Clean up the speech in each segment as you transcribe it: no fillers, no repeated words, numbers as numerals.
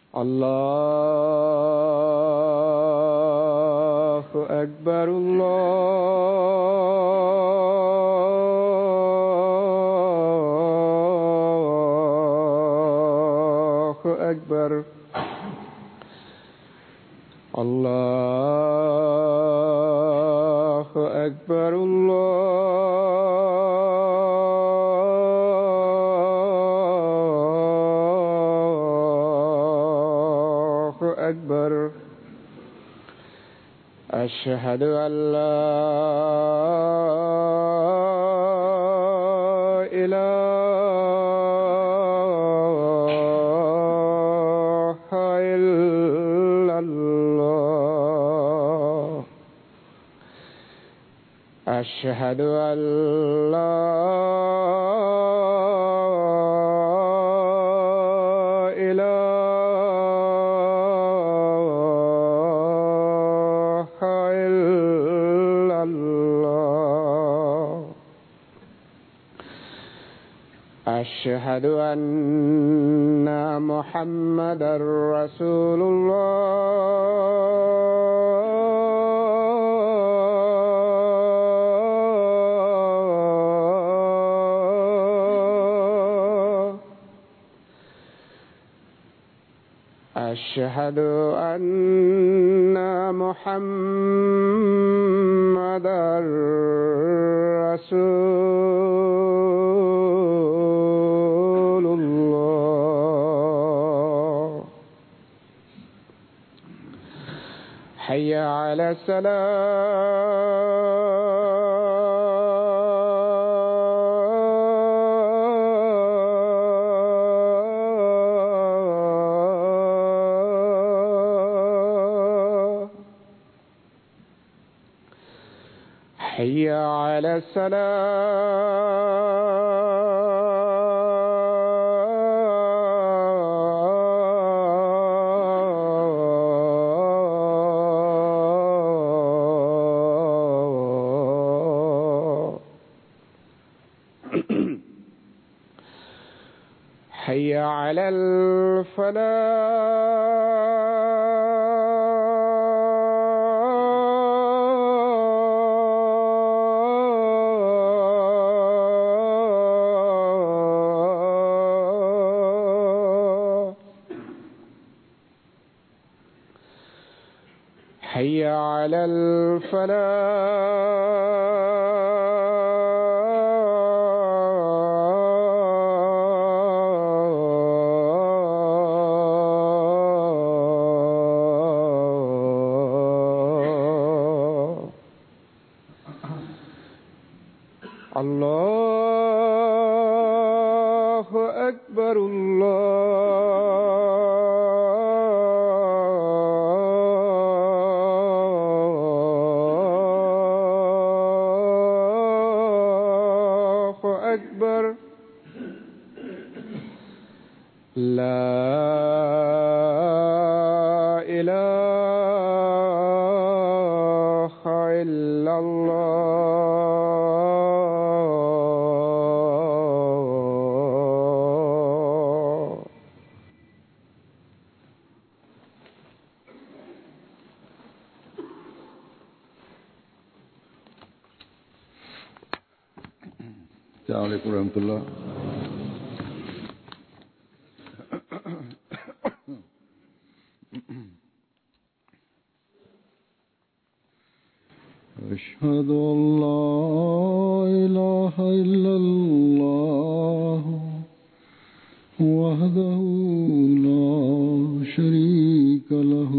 الله أكبر الله أكبر الله أكبر الله أكبر أشهد أن لا إله إلا الله أشهد أن لا إله إلا الله أشهد أن محمدا رسول الله أشهد أن محمدا رسول الله حي على الصلاة حي على الصلاة حي على الفلاح حي على الفلاح الله أكبر الله أكبر لا إله إلا الله السلام عليكم ورحمة الله. أشهد أن لا إله إلا الله وحده لا شريك له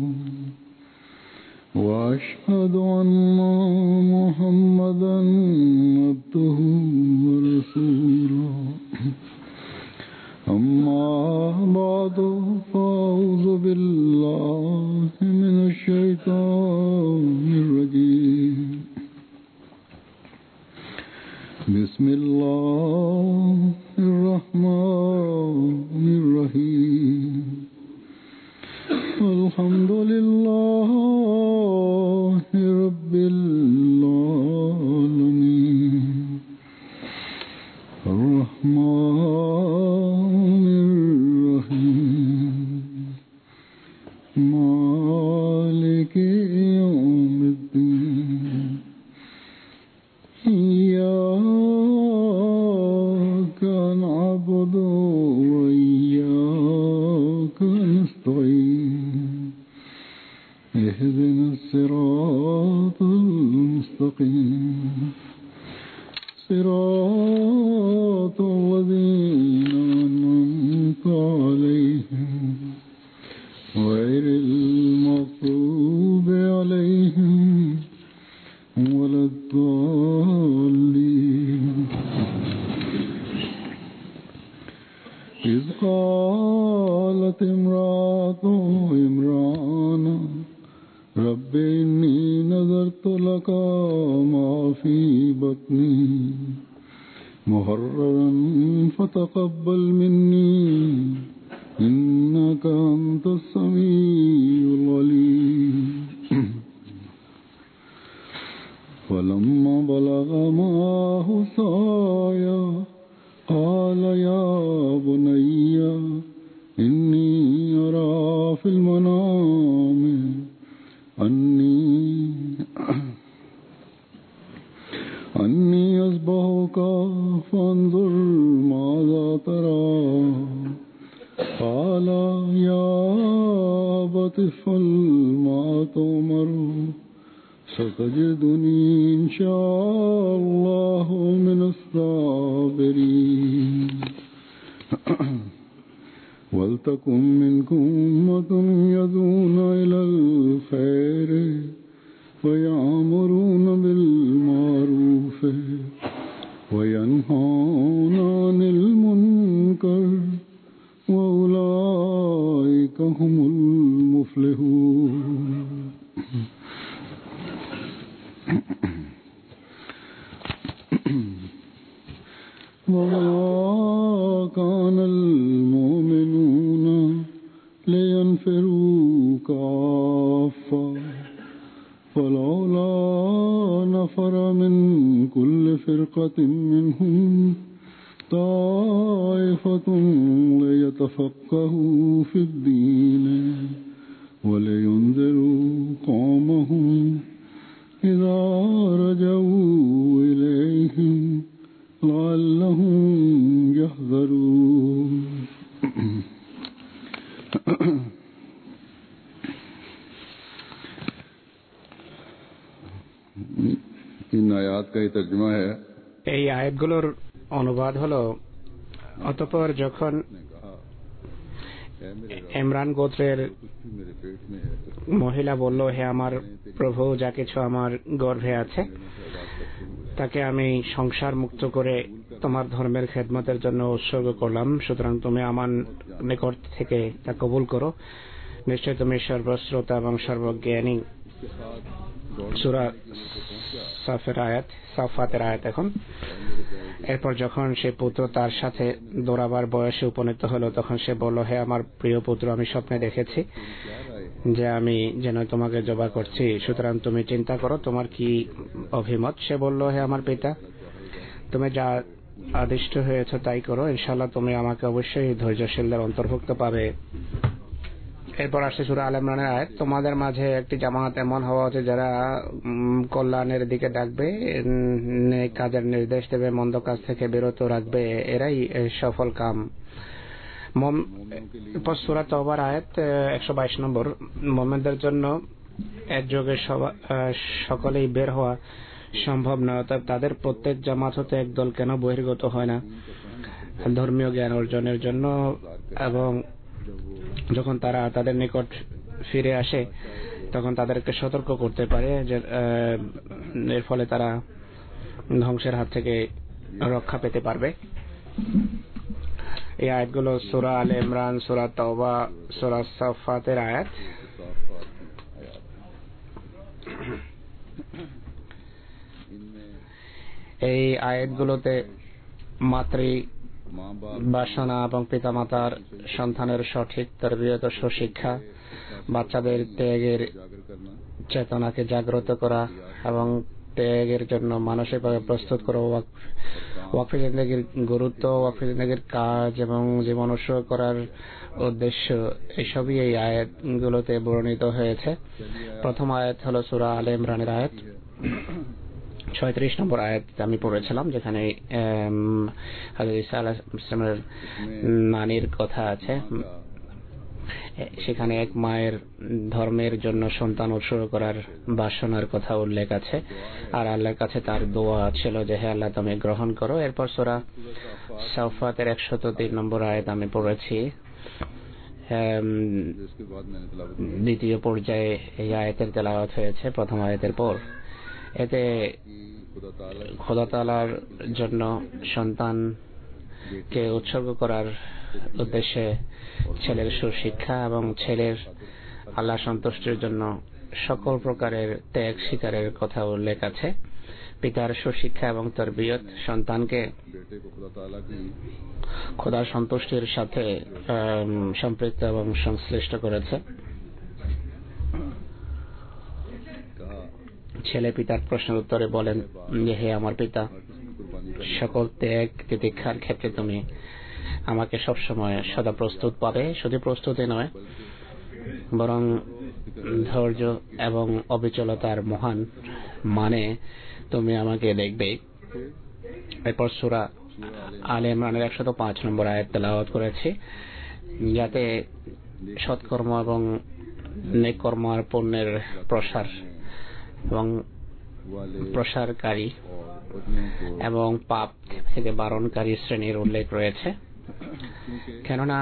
وأشهد أن محمدا عبده ورسوله أما بعد فأعوذ بالله من الشيطان الرجيم بسم الله الرحمن الرحيم الحمد لله رب العالمين الرحمن الرحيم غير المغضوب عليهم ولا الضالين إذ قالت امرأة عمران رب إني نذرت لك ما في بطني محررا فتقبل مني إنك أنت السميع العليم فلما بلغ معه السعي قال يا بني إني أرى في المنام أني أذبحك فانظر ماذا ترى قال يا أبت افعل ما تؤمر ستجدني إن شاء الله من الصابرين ولتكن منكم أمة يدعون إلى الخير ويأمرون بالمعروف وينهون عن المنكر وأولئك هم المفلحون وما كان المؤمنون لينفروا كافة فلولا نفر من كل فرقة منهم طائفة ليتفقهوا في الدين ولينذروا قومهم إذا رجعوا إليهم لعلهم يحذرون इन आयात का ही तर्जुमा है এই আয়াতগুলোর অনুবাদ হলো অতঃপর যখন ইমরান গোত্রের মহিলা বলল হে আমার প্রভু যা কিছু আমার গর্ভে আছে তাকে আমি সংসার মুক্ত করে তোমার ধর্মের খেদমতের জন্য উৎসর্গ করলাম সুতরাং তুমি আমার নিকট থেকে তা কবুল করো নিশ্চয় তুমি সর্বশ্রোতা এবং সর্বজ্ঞানী সূরা সাফাতের আয়াত এখন এরপর যখন সে পুত্র তার সাথে দৌড়াবার বয়সে উপনীত হলো তখন সে বলল হে আমার প্রিয় পুত্র আমি স্বপ্নে দেখেছি যে আমি যেন তোমাকে জবাই করছি সুতরাং তুমি চিন্তা করো তোমার কি অভিমত সে বলল হে আমার পিতা তুমি যা আদিষ্ট হয়েছ তাই করো ইনশাআল্লাহ তুমি আমাকে অবশ্যই ধৈর্যশীলদের অন্তর্ভুক্ত পাবে এরপর আসছে সূরা আল ইমরানের আয়াত তোমাদের মাঝে একটি জামাত এমন হওয়া উচিত যারা কল্যাণের দিকে ডাকবে নেক কাজের নির্দেশ দেবে মন্দ কাজ থেকে বিরত রাখবে এরাই সফল কাম সূরা তাওবার আয়াত 122 নম্বর মুমিনদের জন্য একযোগে সকলেই বের হওয়া সম্ভব নয় অর্থাৎ তাদের প্রত্যেক জামাত হতে একদল কেন বহির্গত হয় না ধর্মীয় জ্ঞান অর্জনের জন্য এবং যখন তারা তাদের নিকট ফিরে আসে তখন তাদেরকে সতর্ক করতে পারে যে এর ফলে তারা ধ্বংসের হাত থেকে রক্ষা পেতে পারবে এই আয়াতগুলো সূরা আলে ইমরান সূরা তাওবা সূরা সাফাতের আয়াত এই আয়াতগুলোতে মাতৃ বাসনা এবং পিতামাতার সন্তানের সঠিক তরবিয়ত ও সুশিক্ষা বাচ্চাদের ত্যাগের চেতনাকে জাগ্রত করা এবং ত্যাগের জন্য মানসিকভাবে প্রস্তুত করা ওয়াকফে জিন্দেগির গুরুত্ব ওয়াকফে জিন্দেগির কাজ এবং জীবন উৎসর্গ করার উদ্দেশ্য এসবই এই আয়াতগুলোতে বর্ণিত হয়েছে প্রথম আয়াত হলো সূরা আলে ইমরানের আয়াত 36 নম্বর আয়াত আমি পড়েছিলাম যেখানে হযরত ঈসা আলাইহিস সালামের নানির কথা আছে সেখানে এক মায়ের ধর্মের জন্য সন্তান উৎসর্গ করার বাসনার কথা উল্লেখ আছে আর আল্লাহর কাছে তার দোয়া ছিল যে হে আল্লাহ তুমি গ্রহণ করো এরপর সূরা সাফাতের 103 নম্বর আয়াত আমি পড়েছি দ্বিতীয় পর্যায়ে এই আয়াতের তেলাওয়াত হয়েছে প্রথম আয়াতের পর। এতে খোদা তাআলার জন্য সন্তানকে উৎসর্গ করার উদ্দেশ্যে ছেলের সুশিক্ষা এবং ছেলের আল্লাহ সন্তুষ্টির জন্য সকল প্রকারের ত্যাগ স্বীকারের কথা উল্লেখ আছে। পিতার সুশিক্ষা এবং তরবিয়ত সন্তানকে খোদার সন্তুষ্টির সাথে সম্পৃক্ত এবং সংশ্লিষ্ট করেছে। ছেলে পিতার প্রশ্নের উত্তরে বলেন যে, হে আমার পিতা, সকল ত্যাগ তিতিক্ষার ক্ষেত্রে তুমি আমাকে সবসময় সদা প্রস্তুত পাবে। শুধু প্রস্তুতি নয়, বরং ধৈর্য এবং অবিচলতার মহান মানে তুমি আমাকে দেখবে। এরপর সূরা আলে ইমরানের 105 নম্বর আয়াত তেলাওয়াত করেছি, যাতে সৎকর্ম এবং নেককর্ম আর পুণ্যের প্রসার এবং প্রসারকারী এবং পাপ থেকে বারণকারী শ্রেণীর উল্লেখ রয়েছে। কেননা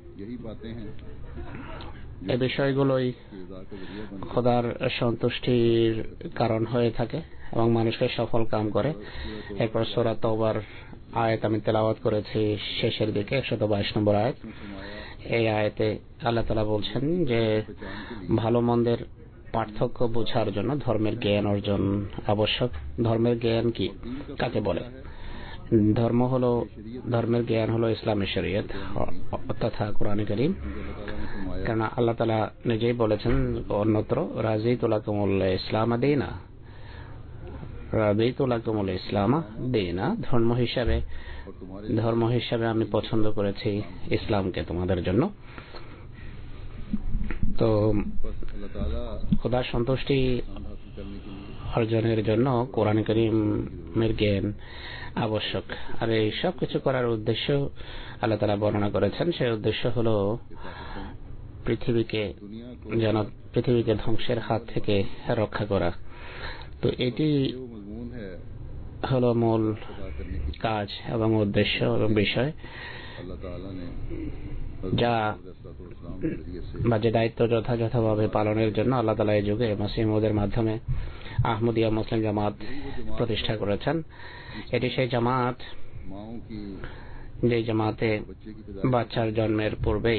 এই বিষয়গুলোই খোদার সন্তুষ্টির কারণ হয়ে থাকে এবং মানুষকে সফল কাম করে। এরপর সূরা তাওবার আয়াত আমি তেলাওয়াত করেছি শেষের দিকে, 122 নম্বর আয়াত। এই আয়াতে আল্লাহ তাআলা বলছেন যে ভালো মন্দের পার্থক্য বোঝার জন্য ধর্মের জ্ঞান অর্জন আবশ্যক। ধর্মের জ্ঞান কি, কাকে বলে? ধর্মের জ্ঞান হলো ইসলামী শরীয়ত তথা কোরআন কারীম। কারণ আল্লাহ তাআলা নিজেই বলেছেন অন্যত্র, রাযীতু লাকুমুল ইসলাম দীনা, রাযীতু লাকুমুল ইসলাম দীনা, ধর্ম হিসাবে আমি পছন্দ করেছি ইসলামকে তোমাদের জন্য। তো খোদার সন্তুষ্টি অর্জনের জন্য কোরআন কারীমের জ্ঞান আবশ্যক। আর এই সব কিছু করার উদ্দেশ্য আল্লাহ তাআলা বর্ণনা করেছেন। সেই উদ্দেশ্য হলো পৃথিবীকে ধ্বংসের হাত থেকে রক্ষা করা। তো এটি হলো মূল কাজ এবং উদ্দেশ্য এবং বিষয়, যে দায়িত্ব যথাযথভাবে পালনের জন্য আল্লাহ তাআলা এই যুগে মসিহ মউদের মাধ্যমে আহমদিয়া মুসলিম জামাত প্রতিষ্ঠা করেছেন। এটি সেই জামাত যে জামাতে বাচ্চার জন্মের পূর্বেই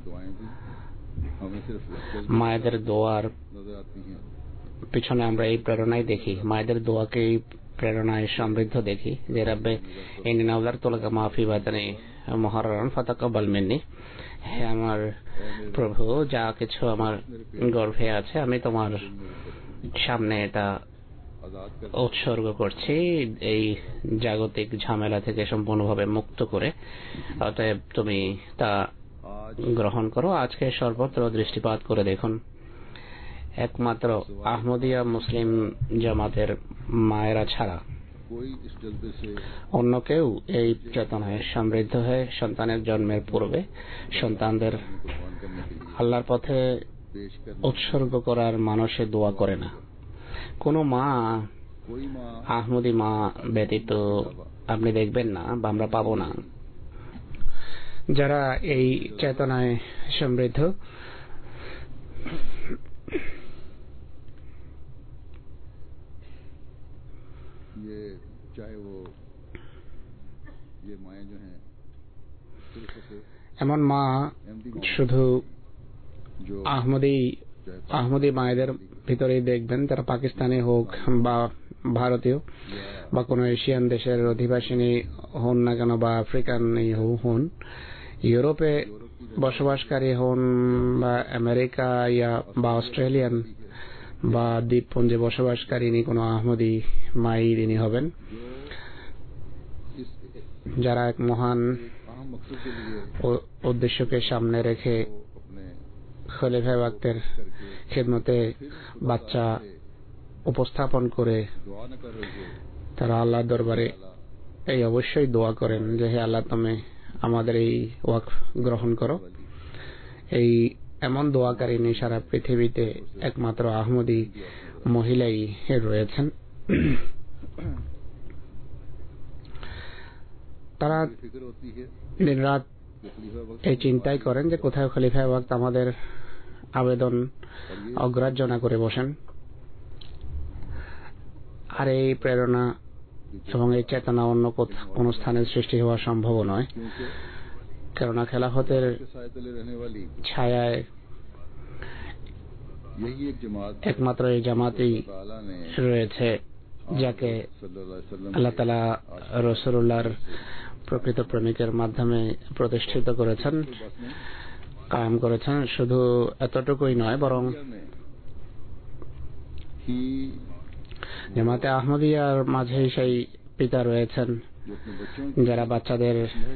মায়েদের দোয়ার পিছনে আমরা এই প্রেরণাই দেখি, মায়েদের দোয়াকে এই প্রেরণায় সমৃদ্ধ দেখি যে রাব্বে ইন্নী নাযারতু লাকা মা ফি বাতনি মুহাররারান ফাতাকাব্বাল মিন্নি, হে আমার প্রভু, যা কিছু আমার গর্ভে আছে আমি তোমার সামনে এটা উৎসর্গ করছি এই জাগতিক ঝামেলা থেকে সম্পূর্ণভাবে মুক্ত করে, অতএব তুমি তা গ্রহণ করো। আজকে সর্বত্র দৃষ্টিপাত করে দেখুন, একমাত্র আহমদিয়া মুসলিম জামাতের মায়েরা ছাড়া অন্য কেউ এই চেতনায় সমৃদ্ধ হয়ে সন্তানের জন্মের পূর্বে সন্তানদের আল্লাহর পথে উৎসর্গ করার মানসে দোয়া করে না। কোন মা, আহমদি মা ব্যতীত আপনি দেখবেন না বা আমরা পাবো না যারা এই চেতনায় সমৃদ্ধ। এমন মা শুধু আহমদি মায়েদের ভিতরেই দেখবেন, তারা পাকিস্তানি হোক বা ভারতীয় বা কোনো এশিয়ান দেশের অধিবাসিনী হন না কেন বা আফ্রিকান হন, ইউরোপে বসবাসকারী হন বা আমেরিকা বা অস্ট্রেলিয়ান বা দ্বীপপুঞ্জে বসবাসকারী কোনো আহমদি মাই তিনি হবেন, যারা এক মহান উদ্দেশ্যকে সামনে রেখে খলিফা ওয়াক্তের খিদমতে বাচ্চা উপস্থাপন করে তারা আল্লাহর দরবারে এই অবশ্যই দোয়া করেন যে হে আল্লাহ, তুমি আমাদের এই ওয়াকফ গ্রহণ করো। এই এমন দোয়াকারিনী সারা পৃথিবীতে একমাত্র আহমদি মহিলাই রয়েছেন। তারা দিনরাত এই চিন্তাই করেন যে কোথায় খলিফা ওয়াক্ত আমাদের আবেদন অগ্রাহ্য না করে বসেন। আর এই প্রেরণা এবং এই চেতনা অন্য কোন স্থানে সৃষ্টি হওয়া সম্ভব নয়, কেননা খেলাফতের ছায়ায় একমাত্র এই জামাতই রয়েছে যাকে আল্লাহ তাআলা রাসূলুল্লাহর প্রকৃত প্রেমিকের মাধ্যমে প্রতিষ্ঠিত করেছেন, কায়েম করেছেন। শুধু এতটুকুই নয়, বরং জামাতে আহমদিয়ার মাঝেই সেই পিতা রয়েছেন যারা বাচ্চাদের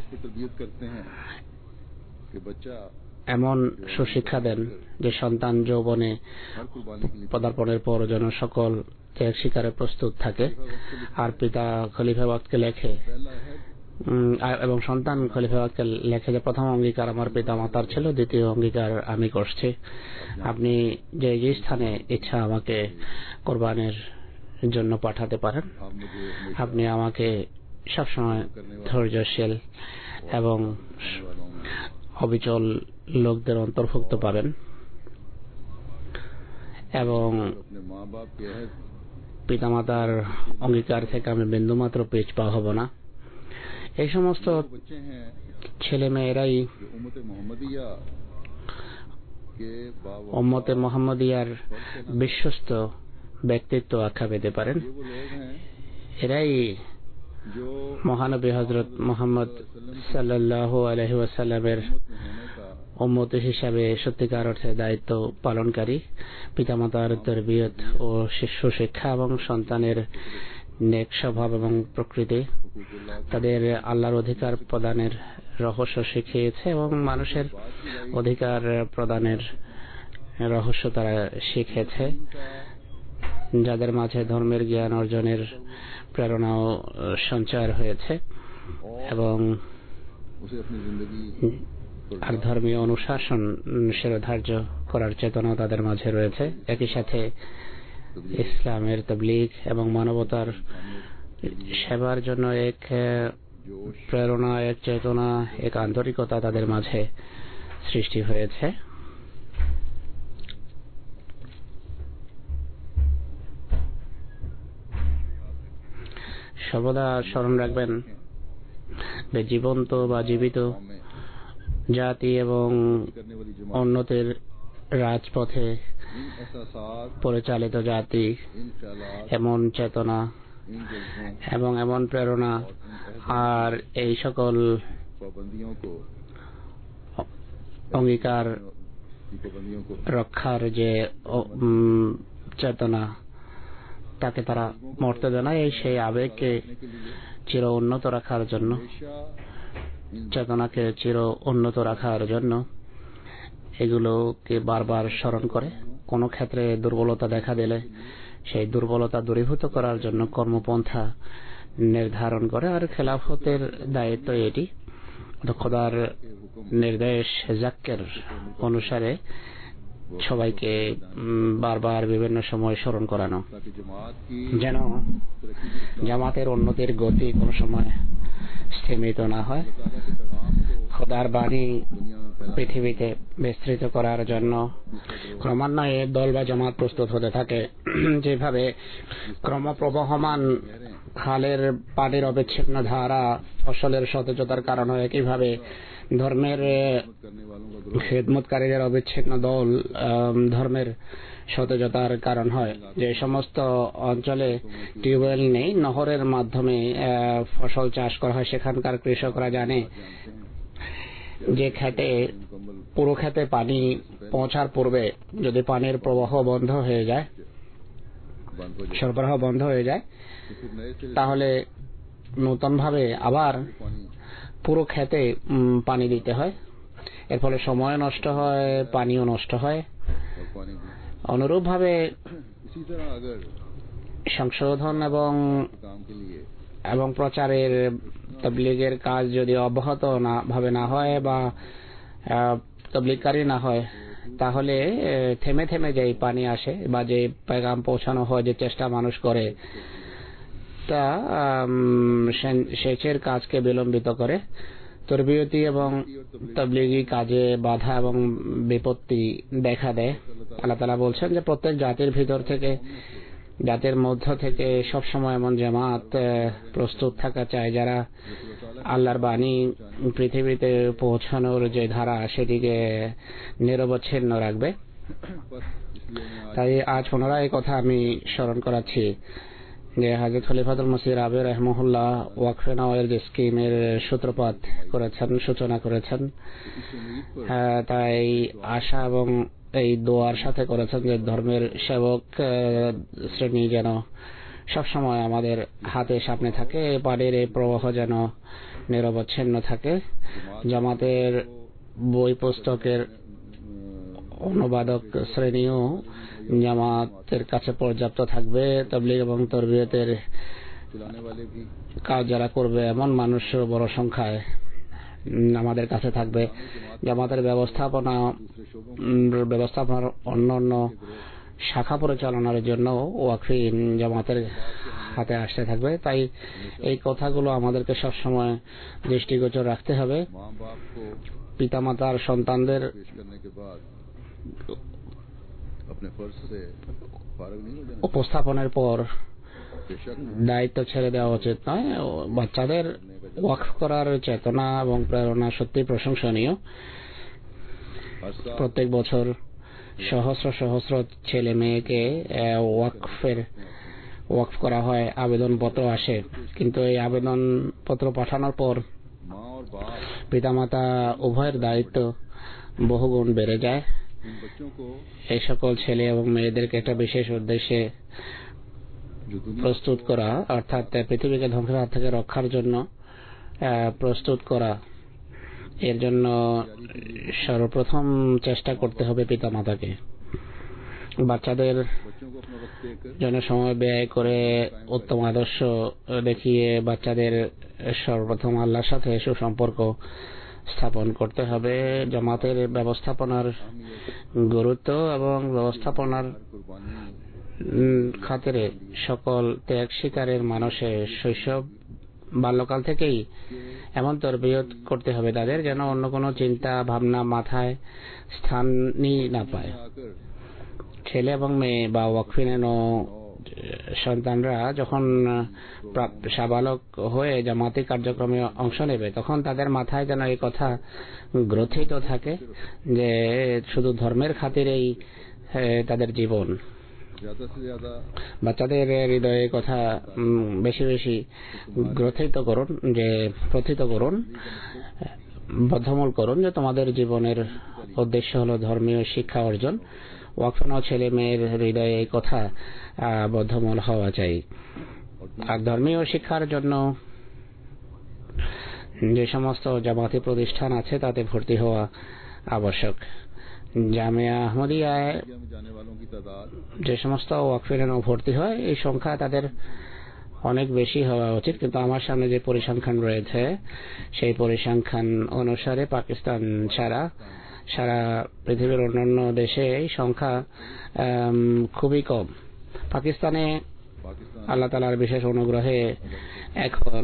এমন সুশিক্ষা দেন যে সন্তান যৌবনে পদার্পণের পর যেন সকল ত্যাগ স্বীকারে প্রস্তুত থাকে। আর পিতা খলিফা ওয়াক্তকে লেখে এবং সন্তান খলিফা ওয়াক্তকে লেখে যে প্রথম অঙ্গীকার আমার পিতা মাতার ছিল, দ্বিতীয় অঙ্গীকার আমি করছি। আপনি যে স্থানে ইচ্ছা আমাকে কোরবানের জন্য পাঠাতে পারেন, আপনি আমাকে সবসময় ধৈর্যশীল এবং অবিচল লোকদের অন্তর্ভুক্ত পাবেন এবং পিতামাতার অঙ্গীকার থেকে আমি বিন্দুমাত্র পিছপা হব না। এই সমস্ত ছেলে মেয়েরাই উম্মতে মুহাম্মাদিয়ার বিশ্বস্ত ব্যক্তিত্ব আখ্যা পেতে পারেন। এরাই মহানবী হযরত মুহাম্মদ সাল্লাল্লাহু আলাইহি ওয়াসাল্লামের উম্মত হিসাবে সত্যিকার অর্থে দায়িত্ব পালনকারী, পিতামাতার তারবিয়ত ও শিশু শিক্ষা এবং সন্তানের নেক স্বভাব এবং প্রকৃতি, তাদের আল্লাহর অধিকার প্রদানের রহস্য শিখিয়েছে এবং মানুষের অধিকার প্রদানের রহস্য তারা শিখেছে, যাদের মাঝে ধর্মের জ্ঞান অর্জনের প্রেরণাও সঞ্চার হয়েছে এবং আর ধর্মীয় অনুশাসন শিরোধার্য করার চেতনা তাদের মাঝে রয়েছে। একই সাথে ইসলামের তাবলীগ এবং মানবতার সেবার জন্য এক প্রেরণা, এক চেতনা, এক আন্তরিকতা তাদের মাঝে সৃষ্টি হয়েছে। সর্বদা স্মরণ রাখবেন যে জীবন্ত বা জীবিত জাতি এবং উন্নতির রাজপথে পরিচালিত জাতি এমন চেতনা এবং এমন প্রেরণা আর এই সকল অঙ্গীকার রক্ষার যে চেতনা, তাকে তারা মরতে দেয় না। এই সেই আবেগকে চির উন্নত রাখার জন্য, চেতনাকে চির উন্নত রাখার জন্য এগুলোকে বারবার স্মরণ করে। কোন ক্ষেত্রে দুর্বলতা দেখা দিলে সেই দুর্বলতা দূরীভূত করার জন্য কর্মপন্থা নির্ধারণ করে। আর খেলাফতের দায়িত্ব এটি, খোদার নির্দেশ জাক্কের অনুসারে সবাইকে বারবার বিভিন্ন সময় স্মরণ করানো, যেন জামাতের উন্নতির গতি কোন সময় স্থিমিত না হয়। খোদার বাণী পৃথিবীতে বিস্তৃত করার জন্য ক্রমান্বয়ে দল বা জামাত প্রস্তুত হতে থাকে। যেভাবে ক্রমপ্রবহমান খালের পানির অবিচ্ছিন্ন ধারা ফসলের সতেজতার কারণ হয়, একইভাবে ধর্মের খেদমতকারীদের অবিচ্ছিন্ন দল ধর্মের সতেজতার কারণ হয়। যে সমস্ত অঞ্চলে টিউবওয়েল নেই, নহরের মাধ্যমে ফসল চাষ করা হয়, সেখানকার কৃষকরা জানে যে খেতে পুরো খেতে পানি পৌঁছার পূর্বে যদি পানির প্রবাহ বন্ধ হয়ে যায়, সরবরাহ বন্ধ হয়ে যায়, তাহলে নতুন ভাবে আবার পুরো খেতে পানি দিতে হয়। এর ফলে সময় নষ্ট হয়, পানিও নষ্ট হয়। অনুরূপভাবে সংশোধন এবং প্রচারের তাবলীগের কাজ যদি অব্যাহত ভাবে না হয় বা তাবলীগকারী না হয়, তাহলে থেমে থেমে যেই পানি আসে বা যে পেগাম পৌঁছানো হয়, যে চেষ্টা মানুষ করে, তা সেচের কাজকে বিলম্বিত করে। তরবিয়তি এবং তাবলীগী কাজে বাধা এবং বিপত্তি দেখা দেয়, আল্লাহ তাআলা বলছেন যে প্রত্যেক জাতির ভিতর থেকে, জাতির মধ্য থেকে সবসময় এমন জামাত প্রস্তুত থাকা চায় যারা আল্লাহর বাণী পৃথিবীতে পৌঁছানোর যে ধারা সেটিকে নিরবচ্ছিন্ন রাখবে। তাই আজ পুনরায় এই কথা আমি স্মরণ করাচ্ছি যে হযরত খলিফাতুল মসিহ রাবি রাহিমাহুল্লাহ ওয়াকফে নওয়ের যে স্কিমের সূত্রপাত করেছেন, সূচনা করেছেন, তাই আশা এবং এই দোয়ার সাথে করেছেন যে ধর্মের সেবক শ্রেণী যেন সবসময় আমাদের হাতে সামনে থাকে, পানির এই প্রবাহ যেন নিরবচ্ছিন্ন থাকে। জামাতের বই পুস্তকের অনুবাদক শ্রেণীও জামাতের কাছে পর্যাপ্ত থাকবে। তাবলীগ এবং তরবিয়তের কাজ যারা করবে এমন মানুষ বড় সংখ্যায় আমাদের কাছে থাকবে। জামাতের ব্যবস্থাপনার অন্য শাখা পরিচালনার জন্য ওয়াকফিন জামাতের হাতে আসতে থাকবে। তাই এই কথাগুলো আমাদেরকে সবসময় দৃষ্টিগোচর রাখতে হবে। পিতামাতার সন্তানদের উপস্থাপনের পর দায়িত্ব ছেড়ে দেওয়া উচিত নয়। বাচ্চাদের ওয়াকফ করার চেতনা এবং প্রেরণা সত্যি প্রশংসনীয়। প্রত্যেক বছর সহস্র সহস্র ছেলে মেয়েকে ওয়াকফ করা হয়, আবেদনপত্র আসে, কিন্তু এই আবেদনপত্র পাঠানোর পর পিতামাতা উভয়ের দায়িত্ব বহুগুণ বেড়ে যায়। এই সকল ছেলে এবং মেয়েদেরকে একটা বিশেষ উদ্দেশ্যে প্রস্তুত করা, অর্থাৎ পৃথিবীকে ধ্বংসের হাত থেকে রক্ষার জন্য প্রস্তুত করা। এর জন্য সর্বপ্রথম চেষ্টা করতে হবে পিতামাতাকে। বাচ্চাদের জন্য সময় ব্যয় করে উত্তম আদর্শ দেখিয়ে বাচ্চাদের সর্বপ্রথম আল্লাহর সাথে সুসম্পর্ক স্থাপন করতে হবে। জামাতের ব্যবস্থাপনার গুরুত্ব এবং ব্যবস্থাপনার খাতিরে সকল ত্যাগ শিকারের মানুষের শৈশব বাল্যকাল থেকেই এমন তরবিয়ত করতে হবে তাদের, যেন অন্য কোনো চিন্তা ভাবনা মাথায় স্থানই না পায়। ছেলে এবং মেয়ে বা ওয়াকফিনেনো সন্তানরা যখন সাবালক হয়ে জামাতি কার্যক্রমে অংশ নেবে, তখন তাদের মাথায় যেন এই কথা গ্রথিত থাকে যে শুধু ধর্মের খাতিরেই তাদের জীবন। বাচ্চাদের হৃদয়ে কথা বেশি বেশি গ্রথিত করুন, যে প্রথিত করুন, বদ্ধমূল করুন যে তোমাদের জীবনের উদ্দেশ্য হলো ধর্মীয় শিক্ষা অর্জন। ওয়াকফানো ছেলে মেয়ের হৃদয়ে এই কথা বদ্ধমূল হওয়া চাই। আর ধর্মীয় শিক্ষার জন্য যে সমস্ত জামাতি প্রতিষ্ঠান আছে তাতে ভর্তি হওয়া আবশ্যক। জামিয়া আহমদিয়ায় যে সমস্ত ওয়াকফিনেনো ভর্তি হয় এই সংখ্যা তাদের অনেক বেশি হওয়া উচিত, কিন্তু আমার সামনে যে পরিসংখ্যান রয়েছে সেই পরিসংখ্যান অনুসারে পাকিস্তান ছাড়া সারা পৃথিবীর অন্যান্য দেশে এই সংখ্যা খুবই কম। পাকিস্তানে আল্লাহ তাআলার বিশেষ অনুগ্রহে এখন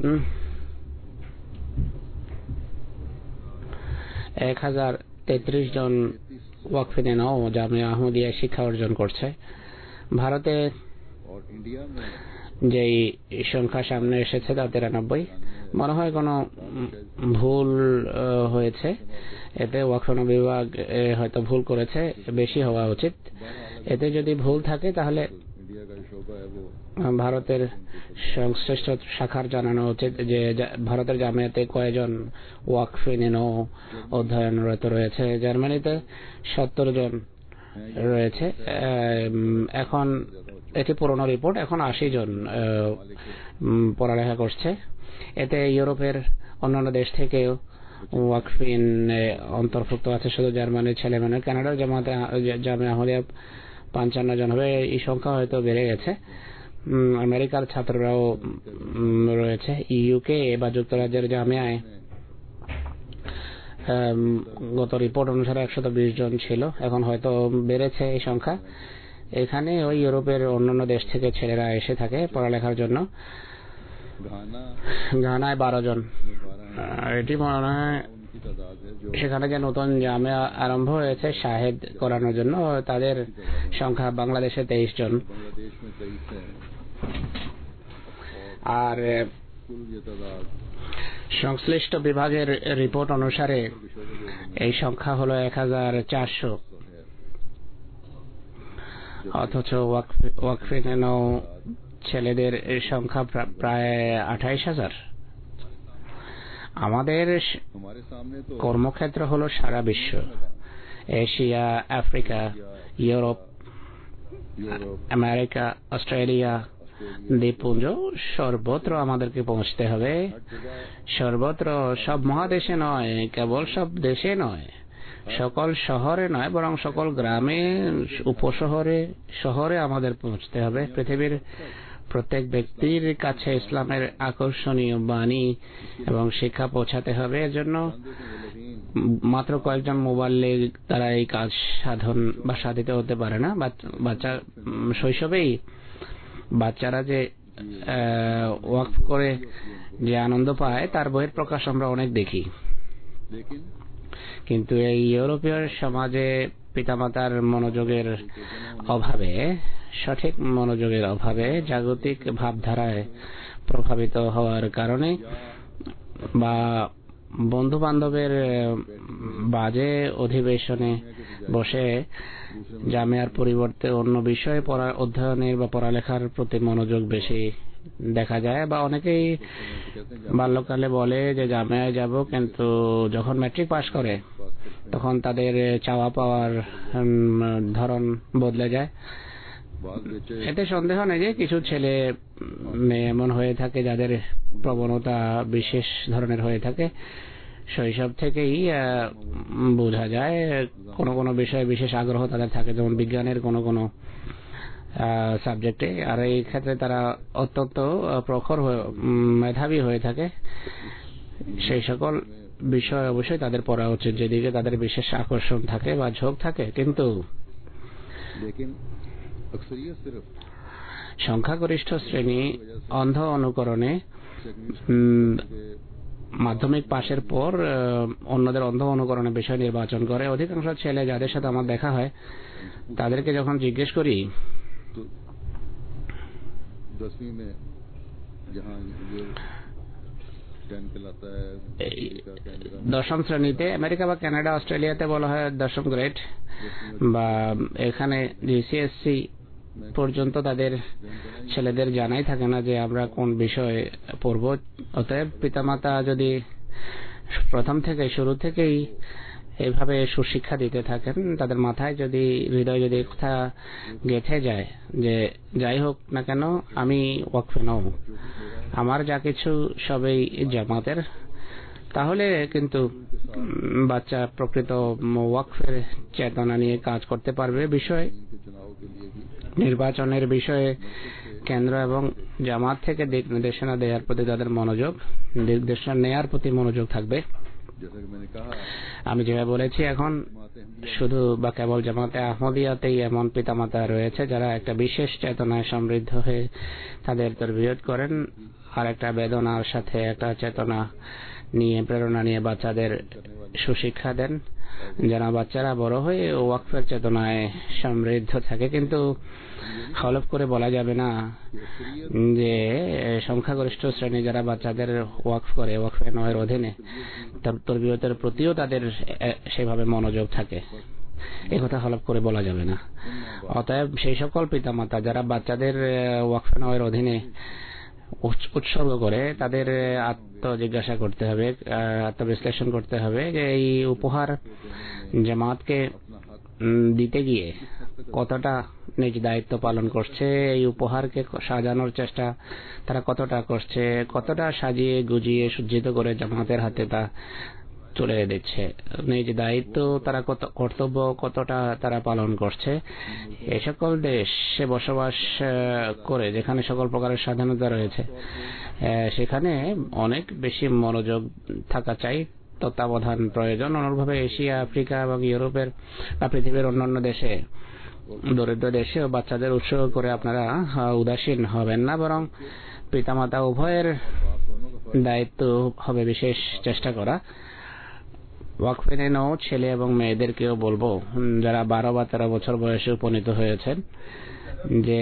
1033 জন ওয়াকফিনেনো জামিয়া আহমদিয়ায় শিক্ষা অর্জন করছে। ভারতে যেই সংখ্যা সামনে এসেছে তা 93। মনে হয় কোনো ভুল হয়েছে, এতে ওয়াকফানো বিভাগ হয়তো ভুল করেছে, বেশি হওয়া উচিত। এতে যদি ভুল থাকে তাহলে ভারতের সংশ্লিষ্ট শাখার জানানো উচিত যে ভারতের জামিয়াতে কয়জন ওয়াকফিনেনো অধ্যয়নরত রয়েছে। জার্মানিতে 70 জন রয়েছে। এখন এটি পুরনো রিপোর্ট, এখন 80 জন পড়ালেখা করছে। এতে ইউরোপের অন্যান্য দেশ থেকেও ওয়াকফিন অন্তর্ভুক্ত আছে, শুধু জার্মানির ছেলে মেয়ে। কানাডার জামিয়া আহমদিয়া 55 জন হবে। এই সংখ্যা হয়তো বেড়ে গেছে। আমেরিকার ছাত্ররাও রয়েছে। ইউকে বা যুক্তরাজ্যের জামিয়ায় গত রিপোর্ট অনুসারে 120 জন ছিল, এখন হয়তো বেড়েছে এই সংখ্যা। এখানে ওই ইউরোপের অন্যান্য দেশ থেকে ছেলেরা এসে থাকে পড়ালেখার জন্য। ঘানায় 12 জন। এটি মনে হয় সেখানে যে নতুন জামিয়া আরম্ভ হয়েছে শাহেদ করানোর জন্য, তাদের সংখ্যা বাংলাদেশে 23 জন। আর সংশ্লিষ্ট বিভাগের রিপোর্ট অনুসারে এই সংখ্যা হলো 1400, অথচ ওয়াকফে ছেলেদের সংখ্যা প্রায় 28,000। আমাদের কর্মক্ষেত্র হলো সারা বিশ্ব, Asia, Africa, Europe, America, Australia, দ্বীপপুঞ্জ, সর্বত্র আমাদেরকে পৌঁছতে হবে। সর্বত্র, সব মহাদেশে নয়, কেবল সব দেশে নয়, সকল শহরে নয়, বরং সকল গ্রামে, উপশহরে, শহরে আমাদের পৌঁছতে হবে। পৃথিবীর প্রত্যেক ব্যক্তির কাছে ইসলামের আকর্ষণীয় বাণী এবং শিক্ষা পৌঁছাতে হবে। এর জন্য মাত্র কয়েকজন মুবাল্লিগ তারা এই কাজ সাধন বা সাধিত হতে পারে না। বাচ্চা শৈশবেই বাচ্চারা যে ওয়াকফ করে যে আনন্দ পায় তার বহিঃপ্রকাশ আমরা অনেক দেখি, কিন্তু এই ইউরোপীয় সমাজে পিতামাতার মনোযোগের অভাবে, সঠিক মনোযোগের অভাবে, জাগতিক ভাবধারায় প্রভাবিত হওয়ার কারণে বা বন্ধু বান্ধবের বাজে অধিবেশনে বসে জামিয়ার পরিবর্তে অন্য বিষয়ে অধ্যয়নের বা পড়ালেখার প্রতি মনোযোগ বেশি দেখা যায়। বা অনেকেই বাল্যকালে বলে যে জামিয়ায় যাব, কিন্তু যখন ম্যাট্রিক পাশ করে তখন তাদের চাওয়া পাওয়ার ধরন বদলে যায়। এতে সন্দেহ নেই যে কিছু ছেলে মেয়ে এমন হয়ে থাকে যাদের প্রবণতা বিশেষ ধরনের হয়ে থাকে। শৈশব থেকেই বোঝা যায় কোনো কোনো বিষয়ে বিশেষ আগ্রহ তাদের থাকে, যেমন বিজ্ঞানের কোনো কোনো সাবজেক্টে। আর এই ক্ষেত্রে তারা অত্যন্ত প্রখর মেধাবী হয়ে থাকে। সেই সকল বিষয় অবশ্যই তাদের পড়া উচিত যেদিকে তাদের বিশেষ আকর্ষণ থাকে বা ঝোঁক থাকে। কিন্তু সংখ্যাগরিষ্ঠ শ্রেণী অন্ধ অনুকরণে মাধ্যমিক পাশের পর অন্যদের অন্ধ অনুকরণে বিষয় নির্বাচন করে। অধিকাংশ ছেলে যাদের সাথে আমার দেখা হয় তাদেরকে যখন জিজ্ঞেস করি দশম শ্রেণীতে, আমেরিকা বা কানাডা, অস্ট্রেলিয়াতে বলা হয় দশম গ্রেড, বা এখানে জিসিএসসি পর্যন্ত তাদের ছেলেদের জানাই থাকে না যে আমরা কোন বিষয়ে পড়ব। অতএব পিতামাতা যদি প্রথম থেকে শুরু থেকেই এইভাবে সুশিক্ষা দিতে থাকেন, তাদের মাথায় যদি, হৃদয় যদি কথা গেঁথে যায় যে যাই হোক না কেন আমি ওয়াকফে নও, আমার যা কিছু সবই জামাতের, তাহলে কিন্তু বাচ্চা প্রকৃত ওয়াকফের চেতনা নিয়ে কাজ করতে পারবে। বিষয় নির্বাচনের বিষয়ে কেন্দ্র এবং জামাত থেকে দিক নির্দেশনা দেওয়ার প্রতি তাদের মনোযোগ, নির্দেশনা নেয়ার প্রতি মনোযোগ থাকবে। আমি যেভাবে বলেছি, এখন শুধু বা কেবল জামাতে আহমদিয়াতেই এমন পিতামাতা রয়েছে যারা একটা বিশেষ চেতনায় সমৃদ্ধ হয়ে তাদের তরবিয়ত করেন, আর একটা বেদনার সাথে একটা চেতনা নিয়ে, প্রেরণা নিয়ে বাচ্চাদের সুশিক্ষা দেন, যেন বাচ্চারা বড় হয়ে ওয়াকফের চেতনায় সমৃদ্ধ থাকে। কিন্তু হলফ করে বলা যাবে না যে সংখ্যাগরিষ্ঠ শ্রেণী যারা বাচ্চাদের ওয়াকফ করে, ওয়াকফে নয়ের অধীনে, তার তরবিয়তের প্রতিও তাদের সেভাবে মনোযোগ থাকে, একথা হলফ করে বলা যাবে না। অতএব সেই সকল পিতামাতা যারা বাচ্চাদের ওয়াকফে নয়ের অধীনে উৎসর্গ করে, তাদের আত্মজিজ্ঞাসা করতে হবে, আত্মবিশ্লেষণ করতে হবে যে এই উপহার জামাতকে দিতে গিয়ে কতটা নিজ দায়িত্ব পালন করছে, এই উপহারকে সাজানোর চেষ্টা তারা কতটা করছে, কতটা সাজিয়ে গুজিয়ে সজ্জিত করে জামাতের হাতে তা তুলে দিচ্ছে, নিজ দায়িত্ব তারা কর্তব্য কতটা তারা পালন করছে। এই সকল দেশে বসবাস করে যেখানে সকল প্রকারের স্বাধীনতা রয়েছে, সেখানে অনেক বেশি মনোযোগ থাকা চাই, তত্ত্বাবধান প্রয়োজন। অনুরূপভাবে এশিয়া, আফ্রিকা এবং ইউরোপের বা পৃথিবীর অন্যান্য দেশে, দরিদ্র দেশেও বাচ্চাদের উৎসর্গ করে আপনারা উদাসীন হবেন না, বরং পিতামাতা উভয়ের দায়িত্ব হবে বিশেষ চেষ্টা করা। ওয়াকফিনেও ছেলে এবং মেয়েদেরকেও বলবো যারা 12 বা 13 বছর বয়সে উপনীত হয়েছেন যে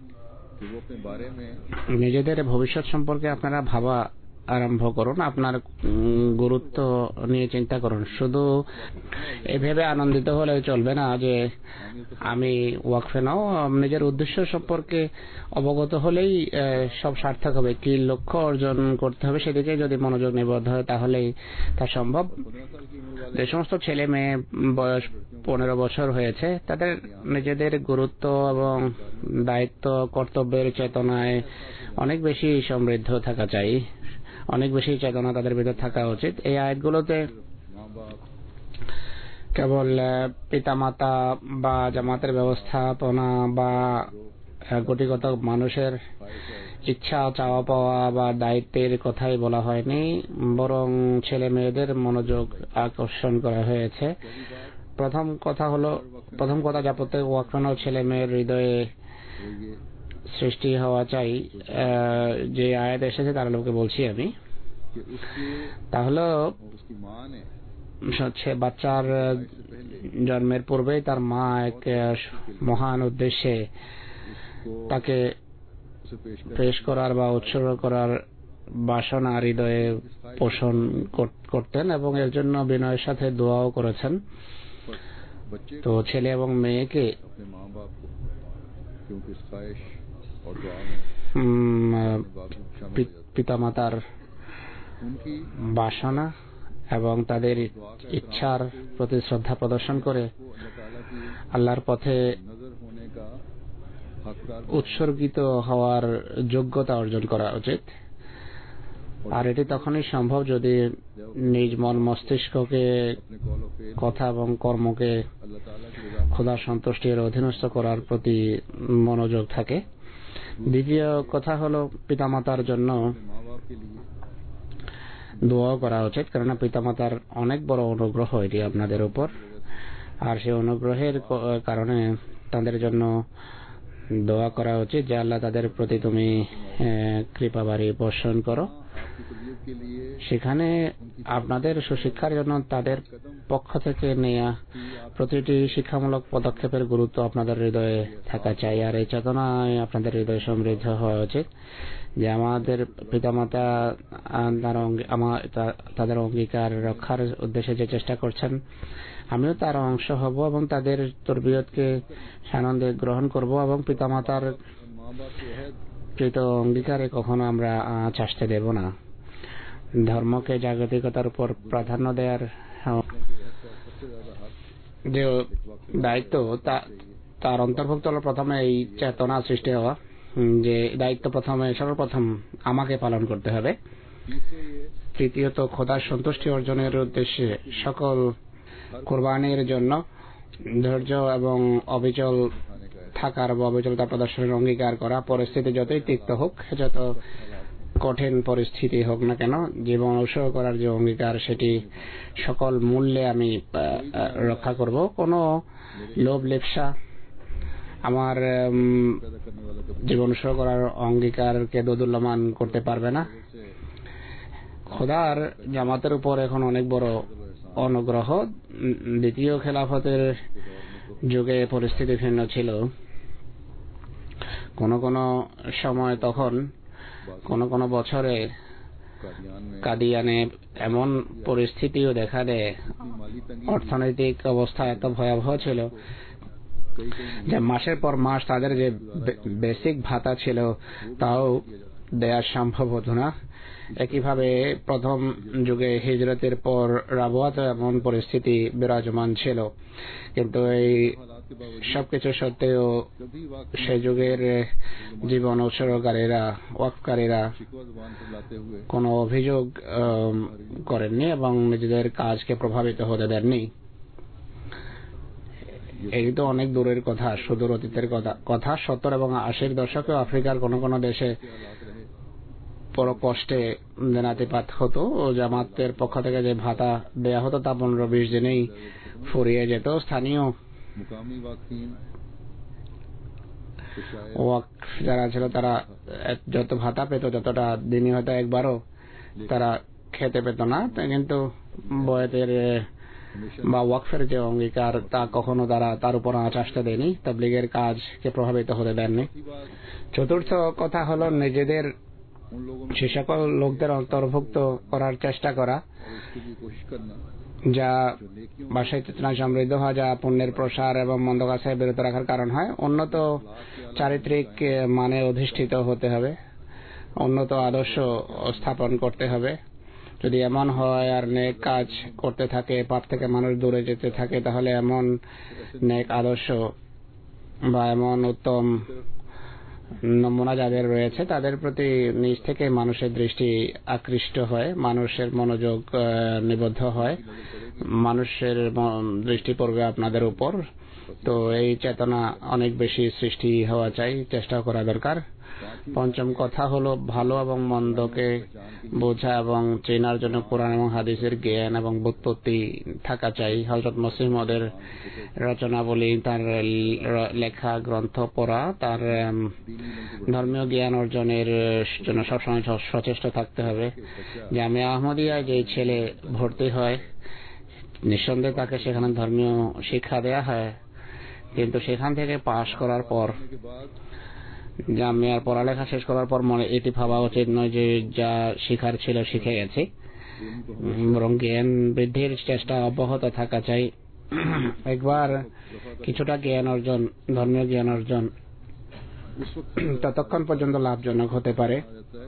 নিজেদের ভবিষ্যৎ সম্পর্কে আপনারা ভাবা আরম্ভ করুন, আপনার গুরুত্ব নিয়ে চিন্তা করুন। শুধু এভাবে আনন্দিত হলে চলবে না যে আমি ওয়াকফে নাও, নিজের উদ্দেশ্য সম্পর্কে অবগত হলেই সব সার্থক হবে। কি লক্ষ্য অর্জন করতে হবে সেদিকে যদি মনোযোগ নিবদ্ধ হয় তাহলেই তা সম্ভব। যে সমস্ত ছেলে মেয়ে বয়স 15 বছর হয়েছে তাদের নিজেদের গুরুত্ব এবং দায়িত্ব কর্তব্যের চেতনায় অনেক বেশি সমৃদ্ধ থাকা চাই, অনেক বেশি চেতনা তাদের ভিতর থাকা উচিত। এই আয়াতগুলোতে কেবল পিতামাতা বা জামাতের ব্যবস্থাপনা বা গুটিগত মানুষের ইচ্ছা চাওয়া পাওয়া বা দায়িত্বের কথাই বলা হয়নি, বরং ছেলে মেয়েদের মনোযোগ আকর্ষণ করা হয়েছে। প্রথম কথা যা প্রত্যেক ওয়াকফানো ছেলে মেয়ের হৃদয়ে সৃষ্টি হওয়া চাই, যে আয়াত এসেছে তার লোকে বলছি আমি, তাহলে বাচ্চার জন্মের পূর্বেই তার মা এক মহান উদ্দেশ্যে তাকে পেশ করার বা উৎসর্গ করার বাসনা হৃদয়ে পোষণ করতেন এবং এর জন্য বিনয়ের সাথে দোয়াও করেছেন। তো ছেলে এবং মেয়েকে পিতামাতার বাসনা এবং তাদের ইচ্ছার প্রতি শ্রদ্ধা প্রদর্শন করে আল্লাহর পথে উৎসর্গিত হওয়ার যোগ্যতা অর্জন করা উচিত। আর এটি তখনই সম্ভব যদি নিজ মন মস্তিষ্ককে, কথা এবং কর্মকে খোদার সন্তুষ্টির অধীনস্থ করার প্রতি মনোযোগ থাকে। দ্বিতীয় কথা হলো পিতামাতার জন্য দোয়া করা উচিত, কেননা পিতামাতার অনেক বড় অনুগ্রহ এটি আপনাদের উপর। আর সেই অনুগ্রহের কারণে তাদের জন্য দোয়া করা উচিত যে আল্লাহ তাদের প্রতি তুমি কৃপা বাড়ি বর্ষণ করো। সেখানে আপনাদের সুশিক্ষার জন্য তাদের পক্ষ থেকে নেয়া প্রতিটি শিক্ষামূলক পদক্ষেপের গুরুত্ব আপনাদের হৃদয়ে থাকা চাই। আর এই চেতনায় আপনাদের হৃদয় সমৃদ্ধ হওয়া উচিত যে আমাদের পিতামাতা তাদের অঙ্গীকার রক্ষার উদ্দেশ্যে যে চেষ্টা করছেন আমিও তার অংশ হব এবং তাদের তরবিয়তকে সানন্দে গ্রহণ করব এবং পিতামাতার কৃত অঙ্গীকারে কখনো আমরা আঁচ আসতে দেব না। ধর্মকে জাগতিকতার উপর প্রাধান্য দেওয়ার যে দায়িত্ব তার অন্তর্ভুক্ত হল প্রথমে এই চেতনা সৃষ্টি হওয়া যে দায়িত্ব সর্বপ্রথম আমাকে পালন করতে হবে। তৃতীয়ত খোদার সন্তুষ্টি অর্জনের উদ্দেশ্যে সকল কোরবানির জন্য ধৈর্য এবং অবিচল থাকার বা অবিচলতা প্রদর্শনের অঙ্গীকার করা। পরিস্থিতি যতই তিক্ত হোক, যত কঠিন পরিস্থিতি হোক না কেন, জীবন উৎসর্গ করার যে অঙ্গীকার সেটি সকল মূল্যে আমি রক্ষা করব। কোনো লোভ লিপ্সা আমার জীবন উৎসর্গ করার অঙ্গীকারকে দোদুল্যমান করতে পারবে না। খোদার জামাতের উপর এখন অনেক বড় অনুগ্রহ। দ্বিতীয় খেলাফতের যুগে পরিস্থিতি ভিন্ন ছিল। কোন সময় তখন কোন বছরে কাদিয়ানে এমন পরিস্থিতিও দেখা দেয়, অর্থনৈতিক অবস্থা এত ভয়াবহ ছিল যে মাসের পর মাস তাদের যে বেসিক ভাতা ছিল তাও দেয়া সম্ভব হতো না। একইভাবে প্রথম যুগে হিজরতের পর রাবওয়াতে এমন পরিস্থিতি বিরাজমান ছিল, কিন্তু এই সবকিছু সত্ত্বেও সে যুগের জীবন উৎসর্গকারীরা, ওয়াকফকারীরা কোনো অভিযোগ করেননি এবং নিজেদের কাজকে প্রভাবিত হতে দেননি। এই তো অনেক দূরের কথা, সুদূর অতীতের কথা। 70 এবং 80-র দশকে আফ্রিকার কোন দেশে বড় কষ্টে দিনাতিপাত হতো ও জামাতের পক্ষ থেকে যে ভাতা দেয়া হতো তা 15-20 দিনেই ফুরিয়ে যেত। স্থানীয় ওয়াকফ যারা ছিল তারা যত ভাতা পেত যতটা দিনই হয়তো একবারও তারা খেতে পেত না, কিন্তু বয়াতের বা ওয়াকফের যে অঙ্গীকার তা কখনো তারা তার উপর আঁচ আসতে দেয়নি, তাবলীগের কাজকে প্রভাবিত হতে দেননি। চতুর্থ কথা হলো নিজেদের সে সকল লোকদের অন্তর্ভুক্ত করার চেষ্টা করা যা বাসায় চেতনা সমৃদ্ধ হয়, যা পুণ্যের প্রসার এবং মন্দ কাছে বিরত রাখার কারণ হয়। উন্নত চারিত্রিক মানে অধিষ্ঠিত হতে হবে, উন্নত আদর্শ স্থাপন করতে হবে। যদি এমন হয় আর নেক কাজ করতে থাকে, পাপ থেকে মানুষ দূরে যেতে থাকে, তাহলে এমন নেক আদর্শ বা এমন উত্তম নমুনা যাদের রয়েছে তাদের প্রতি নিজ থেকে মানুষের দৃষ্টি আকৃষ্ট হয়, মানুষের মনোযোগ নিবদ্ধ হয়, মানুষের দৃষ্টি পড়বে আপনাদের উপর। তো এই চেতনা অনেক বেশি সৃষ্টি হওয়া চাই, চেষ্টা করা দরকার। পঞ্চম কথা হলো ভালো এবং মন্দকে বোঝা এবং চেনার জন্য কোরআন এবং হাদিসের জ্ঞান এবং বুৎপত্তি থাকা চাই। হযরত মসিহ মওউদের রচনাবলী, তার লেখা গ্রন্থ পড়া, তার ধর্মীয় জ্ঞান অর্জনের জন্য সবসময় সচেষ্ট থাকতে হবে। জামিয়া আহমদিয়ায় যে ছেলে ভর্তি হয় নিঃসন্দেহে তাকে সেখানে ধর্মীয় শিক্ষা দেয়া হয়, কিন্তু সেখান থেকে পাশ করার পর জামিয়ার পড়ালেখা শেষ করার পর মনে এটি ভাবা উচিত নয় যে যা শিখার ছিল শিখে গেছে, বরং জ্ঞান বৃদ্ধির চেষ্টা অব্যাহত থাকা চাই। একবার কিছুটা জ্ঞান অর্জন, ধর্মীয় জ্ঞান অর্জন ততক্ষণ পর্যন্ত লাভজনক হতে পারে